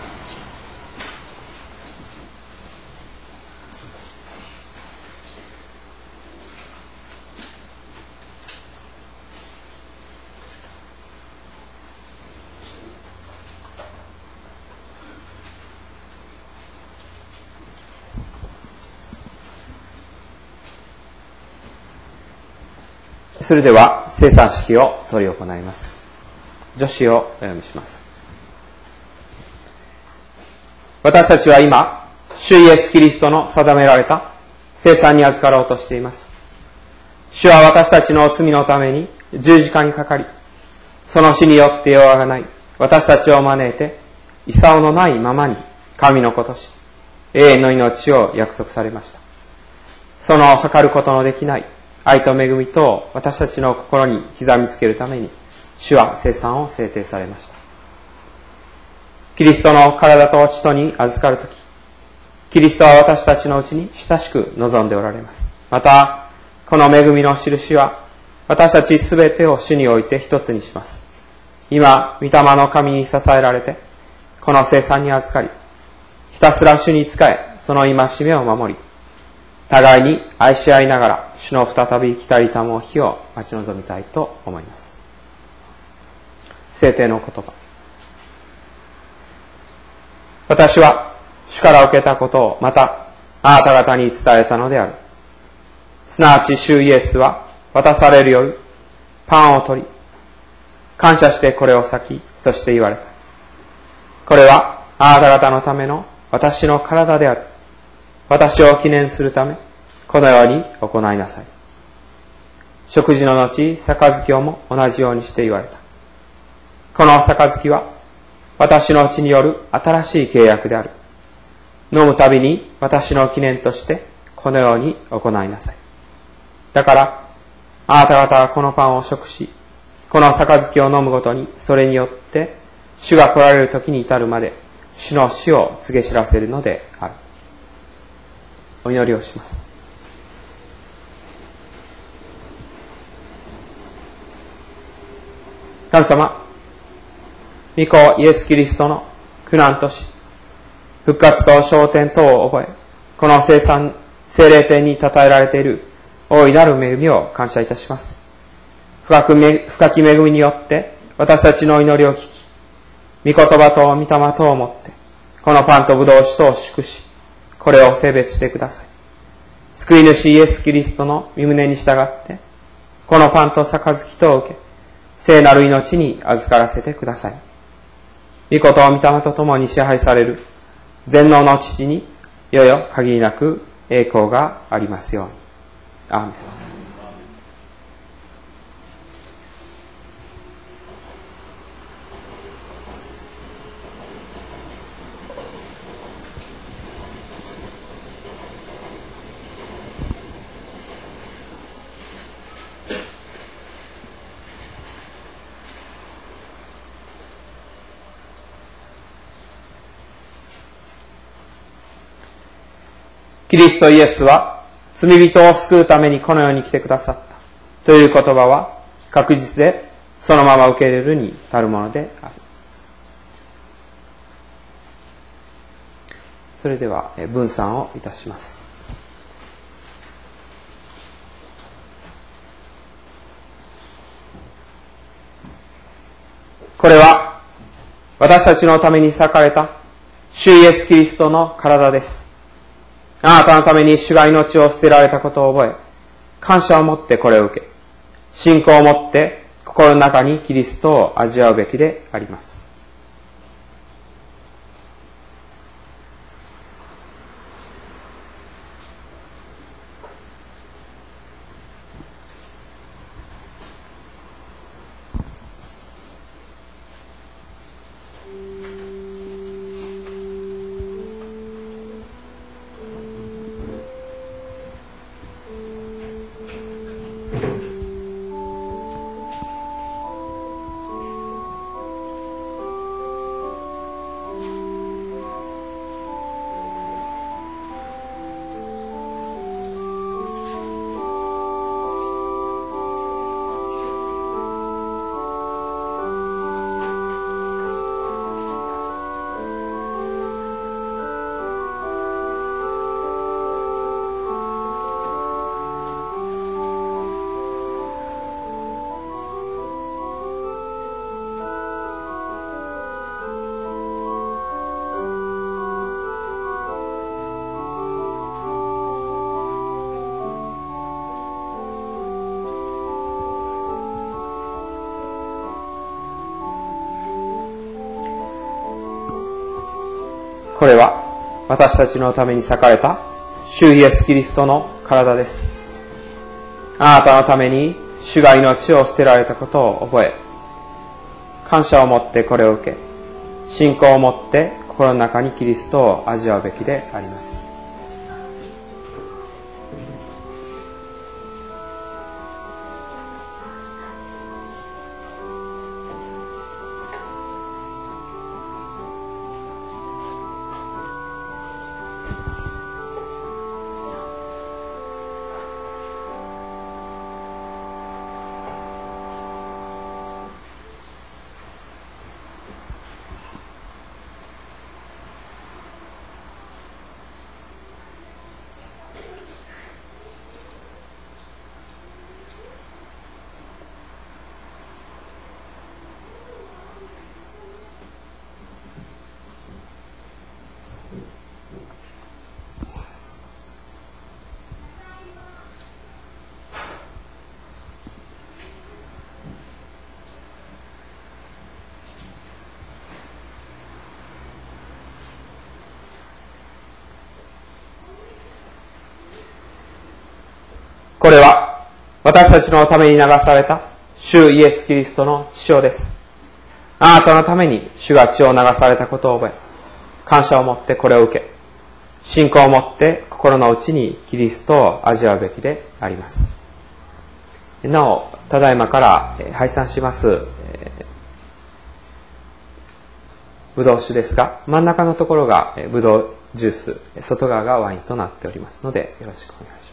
それでは聖餐式を執り行います。助詞をお読みします。私たちは今、主イエス・キリストの定められた聖餐に預かろうとしています。主は私たちの罪のために十字架にかかり、その死によって弱がない私たちを招いて、功のないままに神の子とし、永遠の命を約束されました。その測ることのできない愛と恵みと私たちの心に刻みつけるために、主は聖餐を制定されました。キリストの体と血とに預かるとき、キリストは私たちのうちに親しく望んでおられます。また、この恵みの印は、私たちすべてを主において一つにします。今、御霊の神に支えられて、この聖餐に預かり、ひたすら主に仕え、その戒めを守り、互いに愛し合いながら、主の再び来たりたむ日を待ち望みたいと思います。聖典の言葉。私は主から受けたことをまたあなた方に伝えたのである。すなわち主イエスは渡される夜、パンを取り、感謝してこれを裂き、そして言われた。これはあなた方のための私の体である。私を記念するため、このように行いなさい。食事の後、杯をも同じようにして言われた。この杯は、私の血による新しい契約である。飲むたびに私の記念として、このように行いなさい。だから、あなた方はこのパンを食し、この杯を飲むごとに、それによって、主が来られる時に至るまで、主の死を告げ知らせるのである。お祈りをします。神様、御子イエス・キリストの苦難と死、復活と昇天等を覚え、この聖餐、聖霊典に称えられている大いなる恵みを感謝いたします。深くめ、深き恵みによって私たちの祈りを聞き、御言葉と御霊とをもって、このパンと葡萄酒とを祝し、これを聖別してください。救い主イエス・キリストの御胸に従って、このパンと杯とを受け、聖なる命に預からせてください。御子と御霊と共に支配される全能の父に、よよ限りなく栄光がありますように。アーメン。キリストイエスは罪人を救うためにこの世に来てくださったという言葉は確実でそのまま受け入れるに足るものである。それでは分散をいたします。これは私たちのために裂かれた主イエス・キリストの体です。あなたのために主が命を捨てられたことを覚え、感謝を持ってこれを受け、信仰を持って心の中にキリストを味わうべきであります。 これは私たちのために裂かれた主イエスキリストの体です。あなたのために主が命を捨てられたことを覚え、感謝を持ってこれを受け、信仰を持って心の中にキリストを味わうべきであります。これは私たちのために流された主イエス・キリストの血潮です。あなたのために主が血を流されたことを覚え、感謝を持ってこれを受け、信仰を持って心の内にキリストを味わうべきであります。なお、ただいまから拝賛します、ブドウ酒ですが、真ん中のところがブドウジュース、外側がワインとなっておりますので、よろしくお願いします。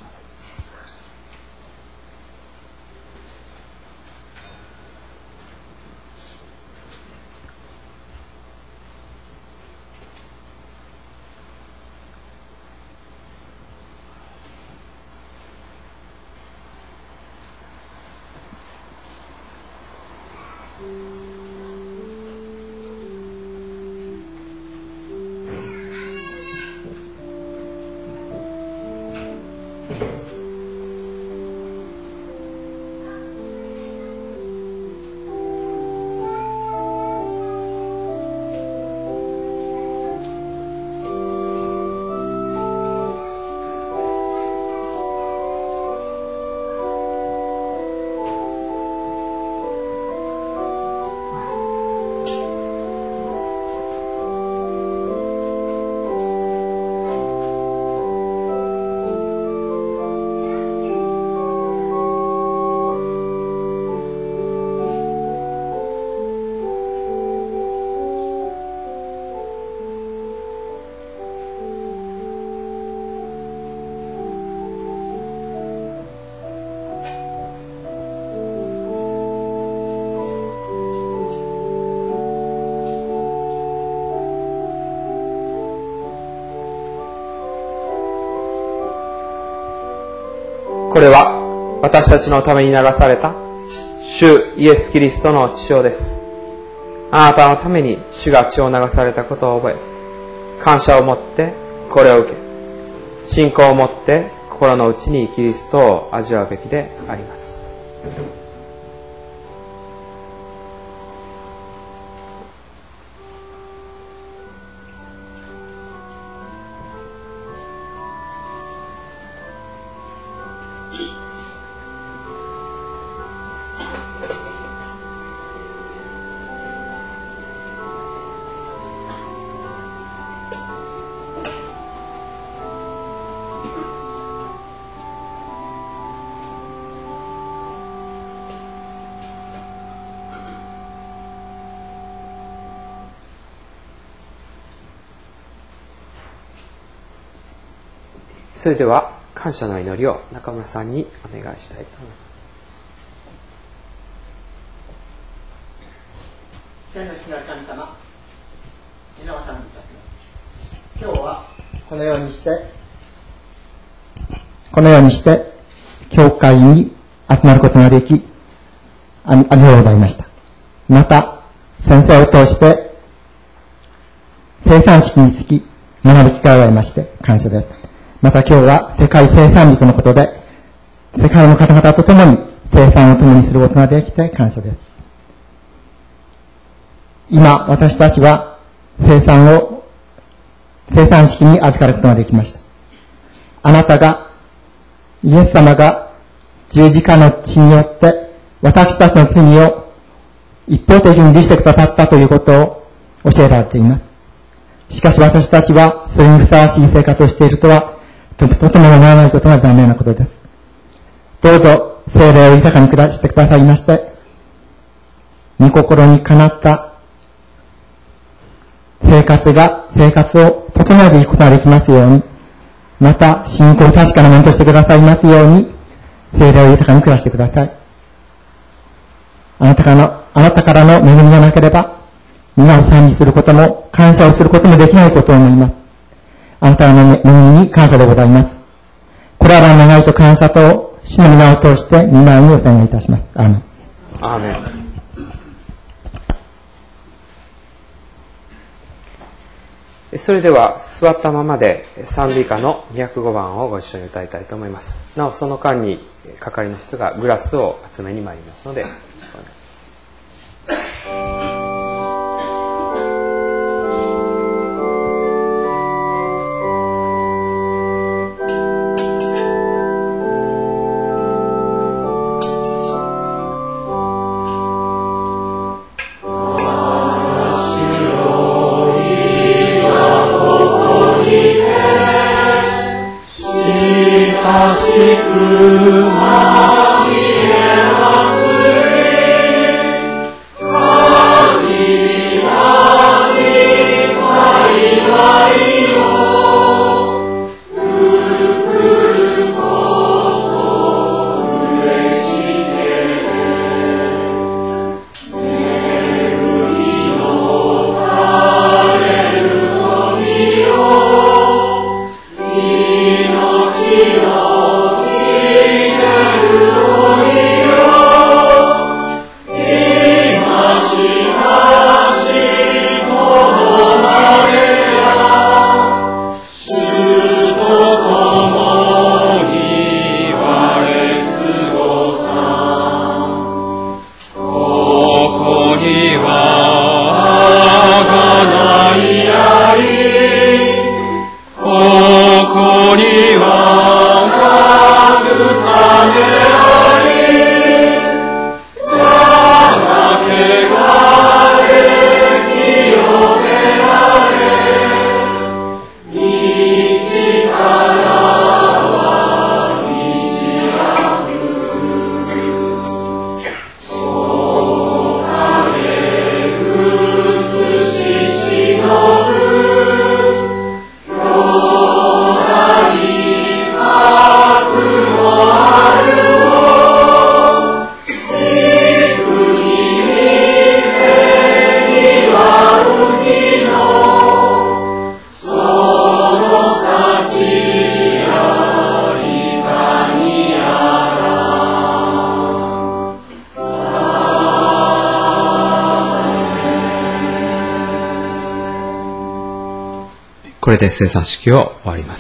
これは私たちのために流された主イエス・キリストの血潮です。あなたのために主が血を流されたことを覚え、感謝を持ってこれを受け、信仰を持って心の内にキリストを味わうべきであります。それでは感謝の祈りを中村さんにお願いしたいと思います。 天の父なる神様、皆を賛美いたします。今日はこのようにしてこのようにして教会に集まることができ、ありがとうございました。また先生を通して生産式につき学ぶ機会を得まして感謝です。また今日は世界生産日のことで、世界の方々と共に生産を共にすることができて感謝です。今、私たちは生産を生産式に預かることができました。あなたが、イエス様が十字架の血によって私たちの罪を一方的に許してくださったということを教えられています。しかし私たちはそれにふさわしい生活をしているとはと, とてもならないことが残念なことです。どうぞ聖霊を豊かに下してくださいまして、御心にかなった生活が、生活を整えていくことができますように、また信仰を確かなものとしてくださいますように、聖霊を豊かに下してください。あなたからの、あなたからの恵みがなければ、皆を賛美することも、感謝をすることもできないことを思います。あなたの恵みに感謝でございます。これらの願いと感謝と主の皆を通して御前にお願いいたします。アーメン。 アーメン。それでは座ったままで賛美歌のにひゃくごばんをご一緒に歌いたいと思います。なおその間に係の人がグラスを集めに参りますので、これで生産式を終わります。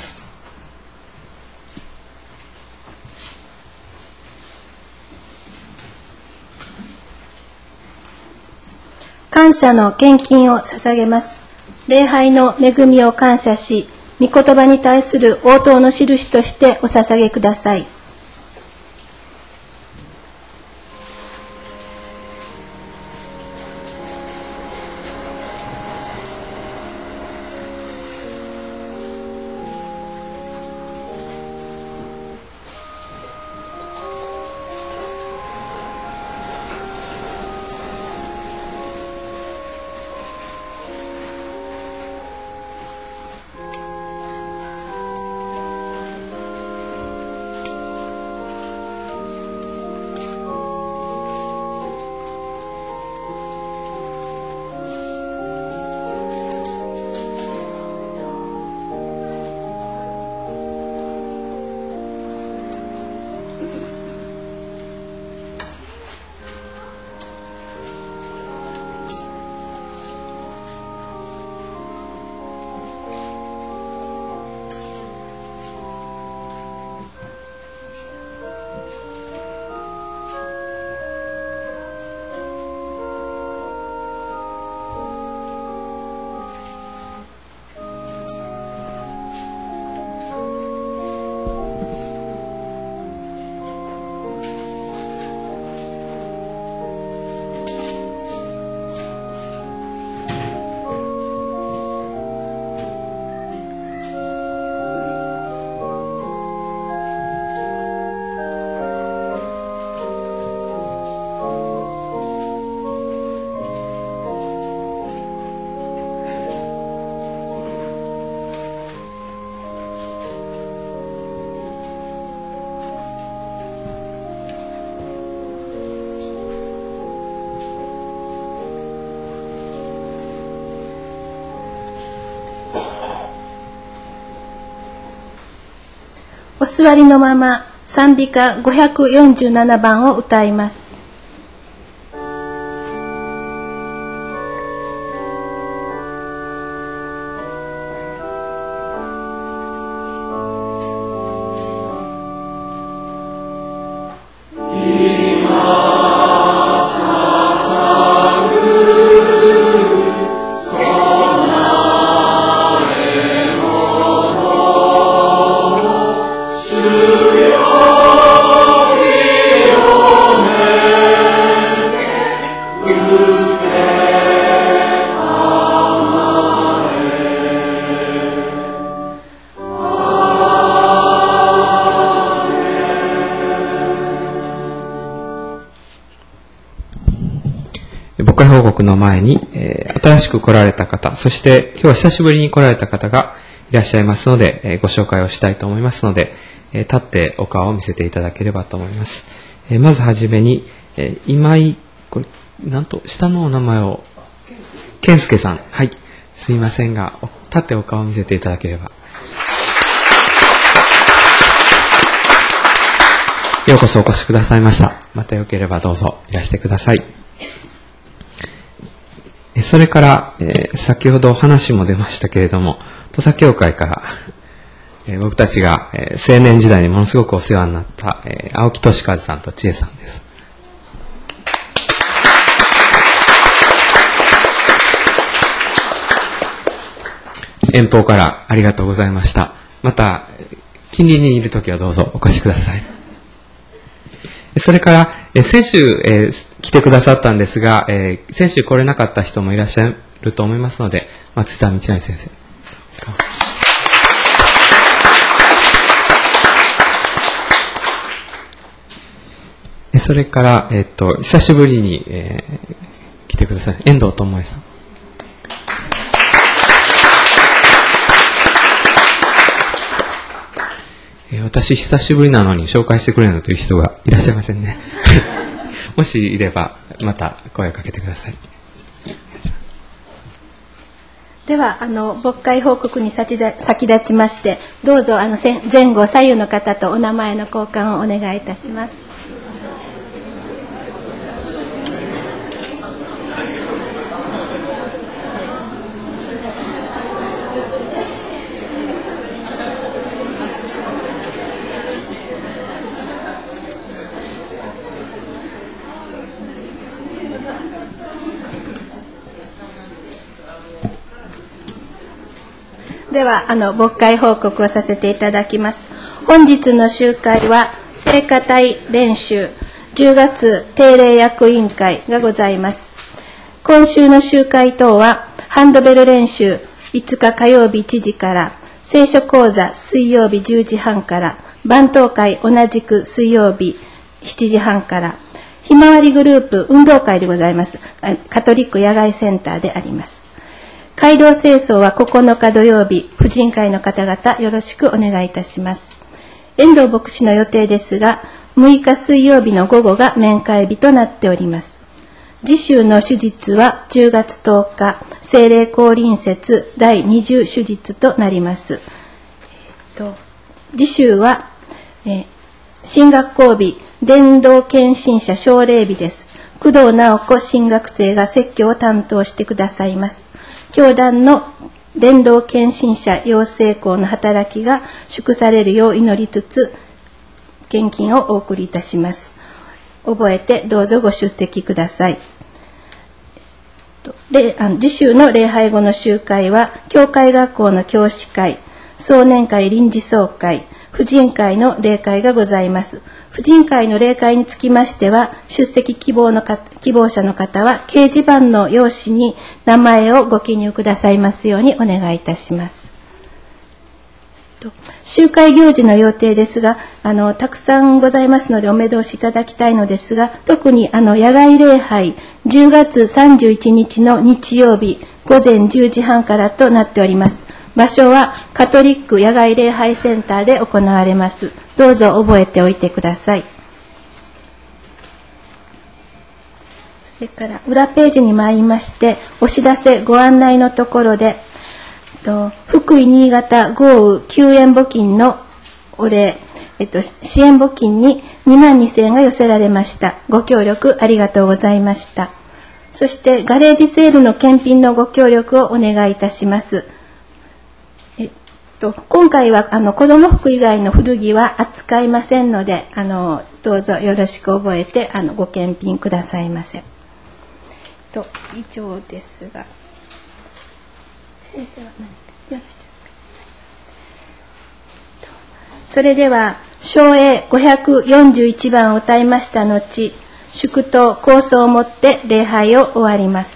感謝の献金を捧げます。礼拝の恵みを感謝し、御言葉に対する応答の印としてお捧げください。 座りのまま賛美歌ごひゃくよんじゅうななばんを歌います。 牧会報告の前に、えー、新しく来られた方、そして今日は久しぶりに来られた方がいらっしゃいますので、えー、ご紹介をしたいと思いますので、えー、立ってお顔を見せていただければと思います。えー、まずはじめに、えー、今井、これ、なんと、下のお名前を、健介さん。はい。すいませんが、立ってお顔を見せていただければ。ようこそお越しくださいました。またよければどうぞいらしてください。それから、えー、先ほど話も出ましたけれども、土佐教会から、えー、僕たちが、えー、青年時代にものすごくお世話になった、えー、青木俊和さんと千恵さんです。遠方からありがとうございました。また、近隣にいるときはどうぞお越しください。それから、え先週、えー、来てくださったんですが、えー、先週来れなかった人もいらっしゃると思いますので、松下道成先生。それから、えっと、久しぶりに、えー、来てください。遠藤智恵さん。私久しぶりなのに紹介してくれるという人がいらっしゃいませんね。もしいればまた声をかけてください。 ではあの牧会報告に先立ちまして、どうぞあの前後左右の方とお名前の交換をお願いいたします。ではあの牧会報告をさせていただきます。本日の集会は聖歌隊練習じゅうがつ定例役員会がございます。今週の集会等はハンドベル練習いつか火曜日いちじから、聖書講座水曜日じゅうじはんから、晩祷会同じく水曜日しちじはんから、ひまわりグループ運動会でございます。カトリック野外センターであります。街道清掃はここのか土曜日、婦人会の方々よろしくお願いいたします。遠藤牧師の予定ですが、むいか水曜日の午後が面会日となっております。次週の手術はじゅうがつとおか、聖霊降臨節だいにじゅう手術となります。えっと、次週は、えー、新学校日、伝道献身者奨励日です。工藤直子新学生が説教を担当してくださいます。教団の伝道献身者養成校の働きが祝されるよう祈りつつ、献金をお送りいたします。覚えてどうぞご出席ください。次週の礼拝後の集会は、教会学校の教師会、壮年会臨時総会、婦人会の例会がございます。婦人会の例会につきましては、出席希望のか希望者の方は掲示板の用紙に名前をご記入くださいますようにお願いいたします。集会行事の予定ですが、あのたくさんございますのでお目通しいただきたいのですが、特にあの野外礼拝じゅうがつさんじゅういちにちの日曜日ごぜんじゅうじはんからとなっております。場所はカトリック野外礼拝センターで行われます。どうぞ覚えておいてください。それから裏ページに参りまして、お知らせご案内のところで、福井新潟豪雨救援募金のお礼、 えっと、支援募金ににまんにせんえんが寄せられました。ご協力ありがとうございました。そしてガレージセールの検品のご協力をお願いいたします。えっと、今回はあの子ども服以外の古着は扱いませんので、あのどうぞよろしく覚えてあのご検品くださいませ。と以上ですが、先生は何ですよろしいですか。それでは唱詠ごひゃくよんじゅういちばんを歌いました後、祝祷構想をもって礼拝を終わります。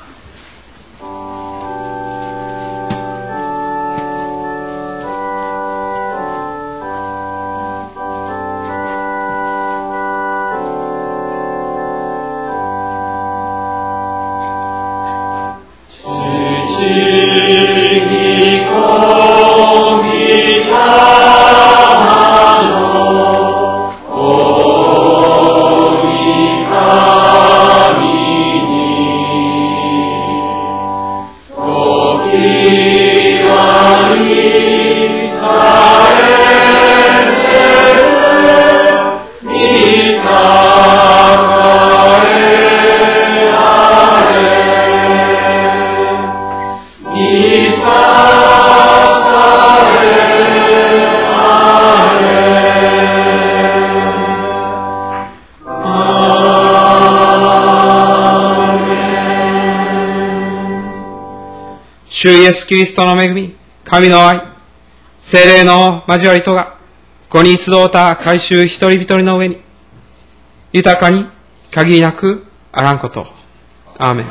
主イエスキリストの恵み、神の愛、聖霊の交わりとが、ここに集うた改宗一人一人の上に、豊かに限りなくあらんこと。アーメン。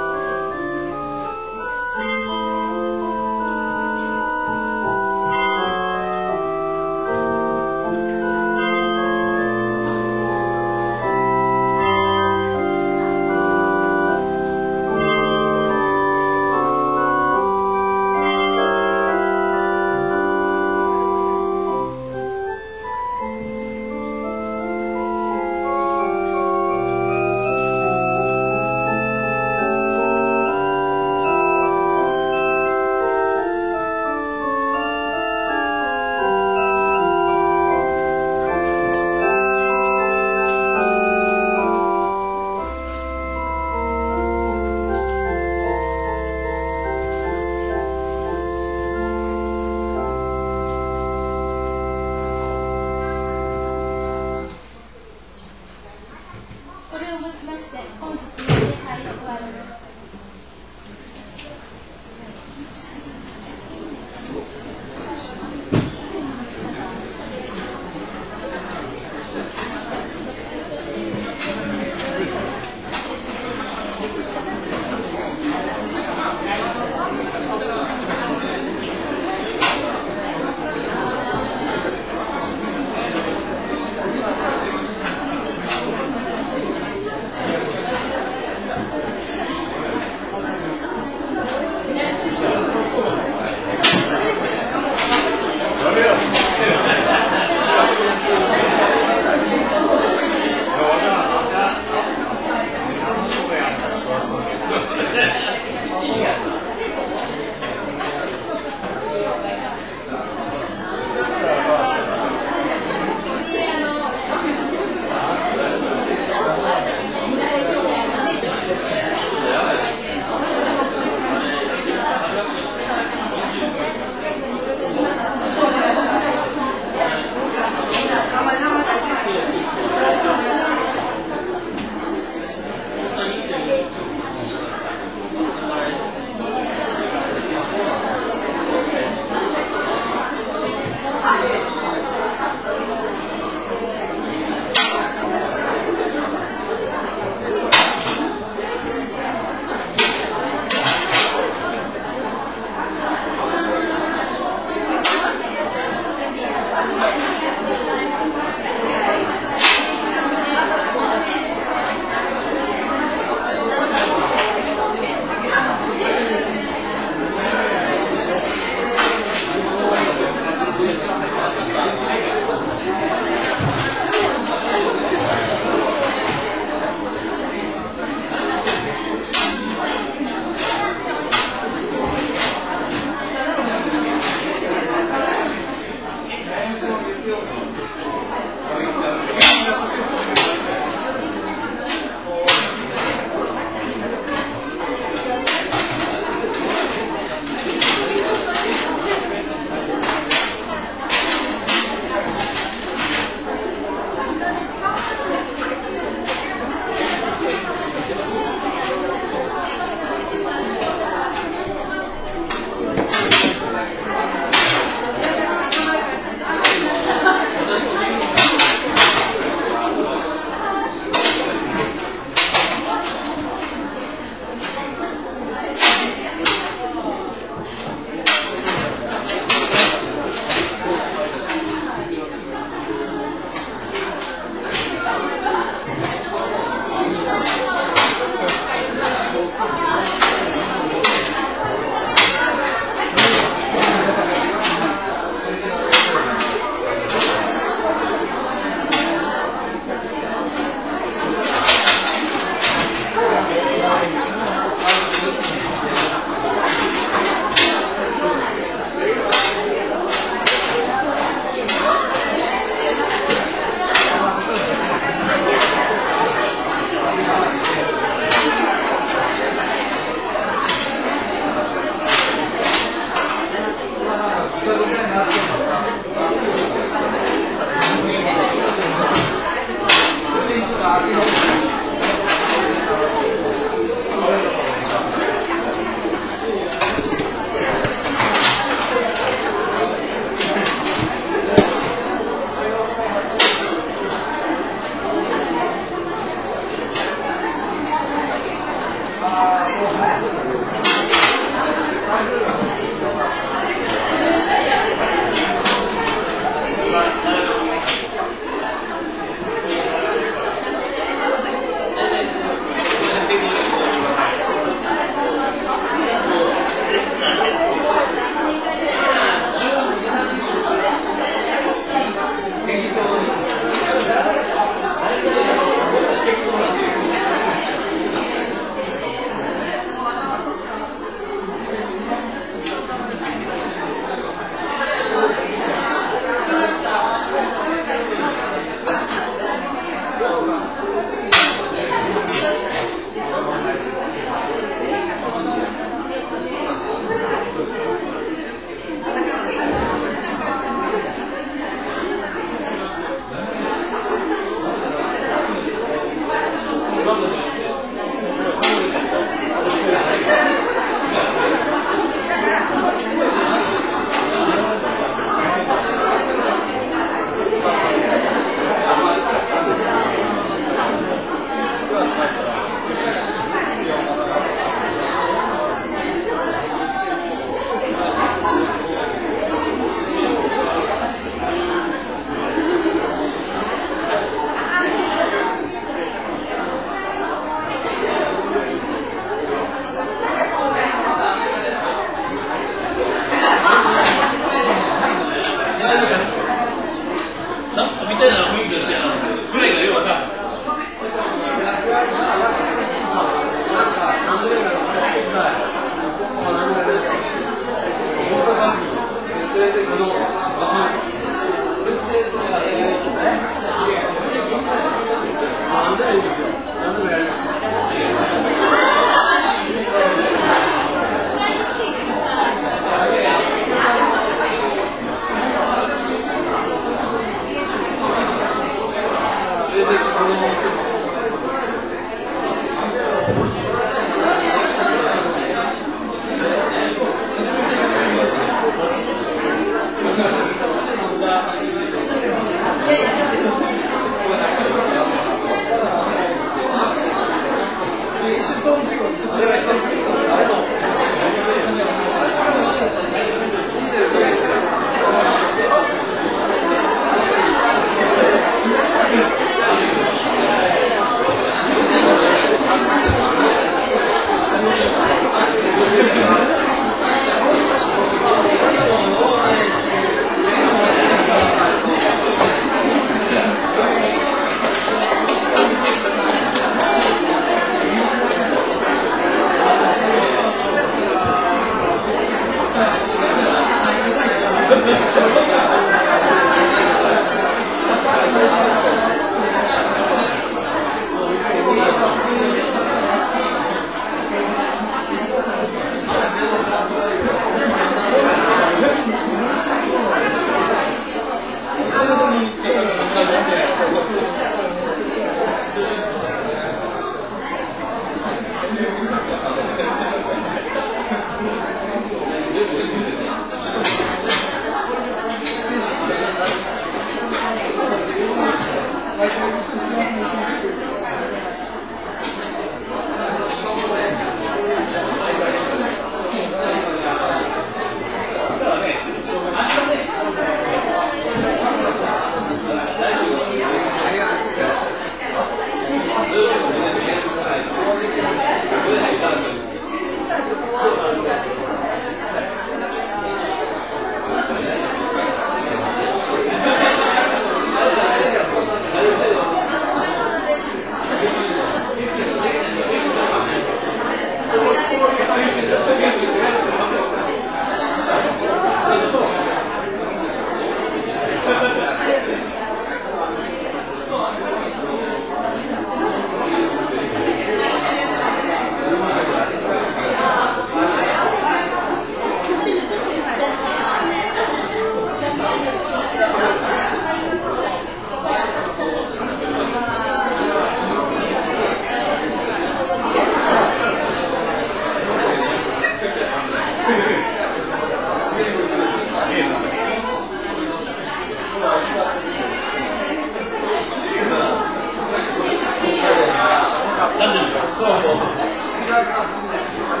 そう。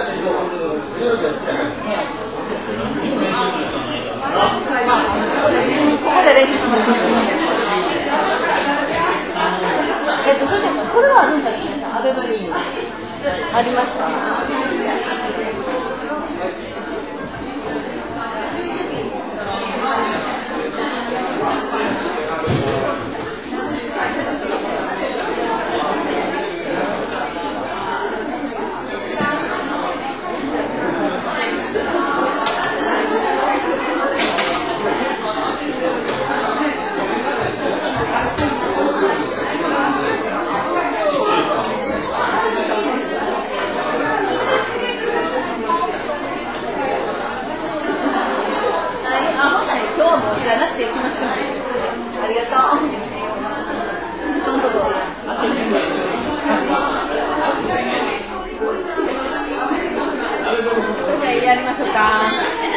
で練習します。えっと、それでも、これは何だっけ、アベマにありました。じゃあ、なしで行きましょう。ありがとう。そのとこ開けてみます。それでやりましょうか。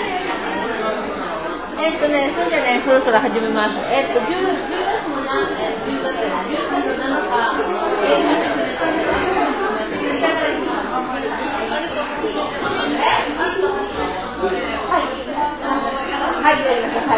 えっとね、それでね、そろそろ始めます。えっと、じゅうがつのな、えっと、じゅうがつのなのか、えー、いただきます。はい。はい、やりましょう。はい。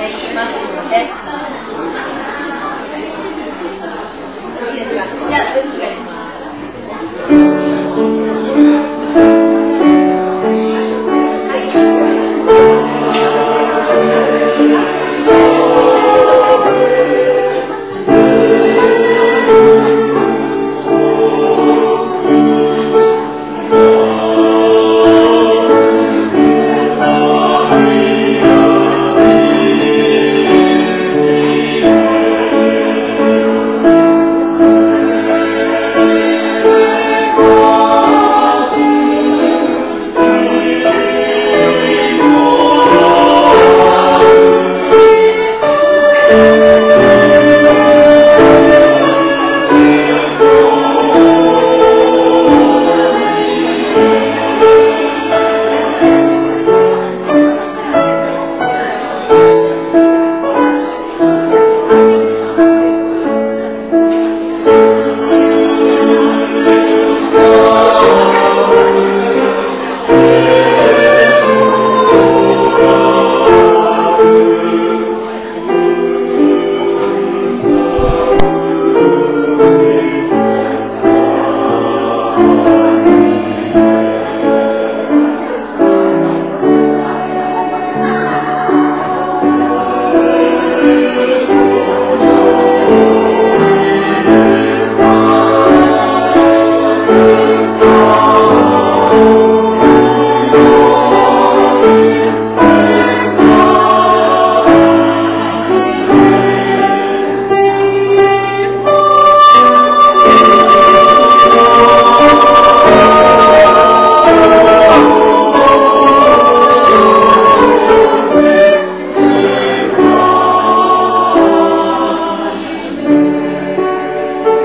じゃあ、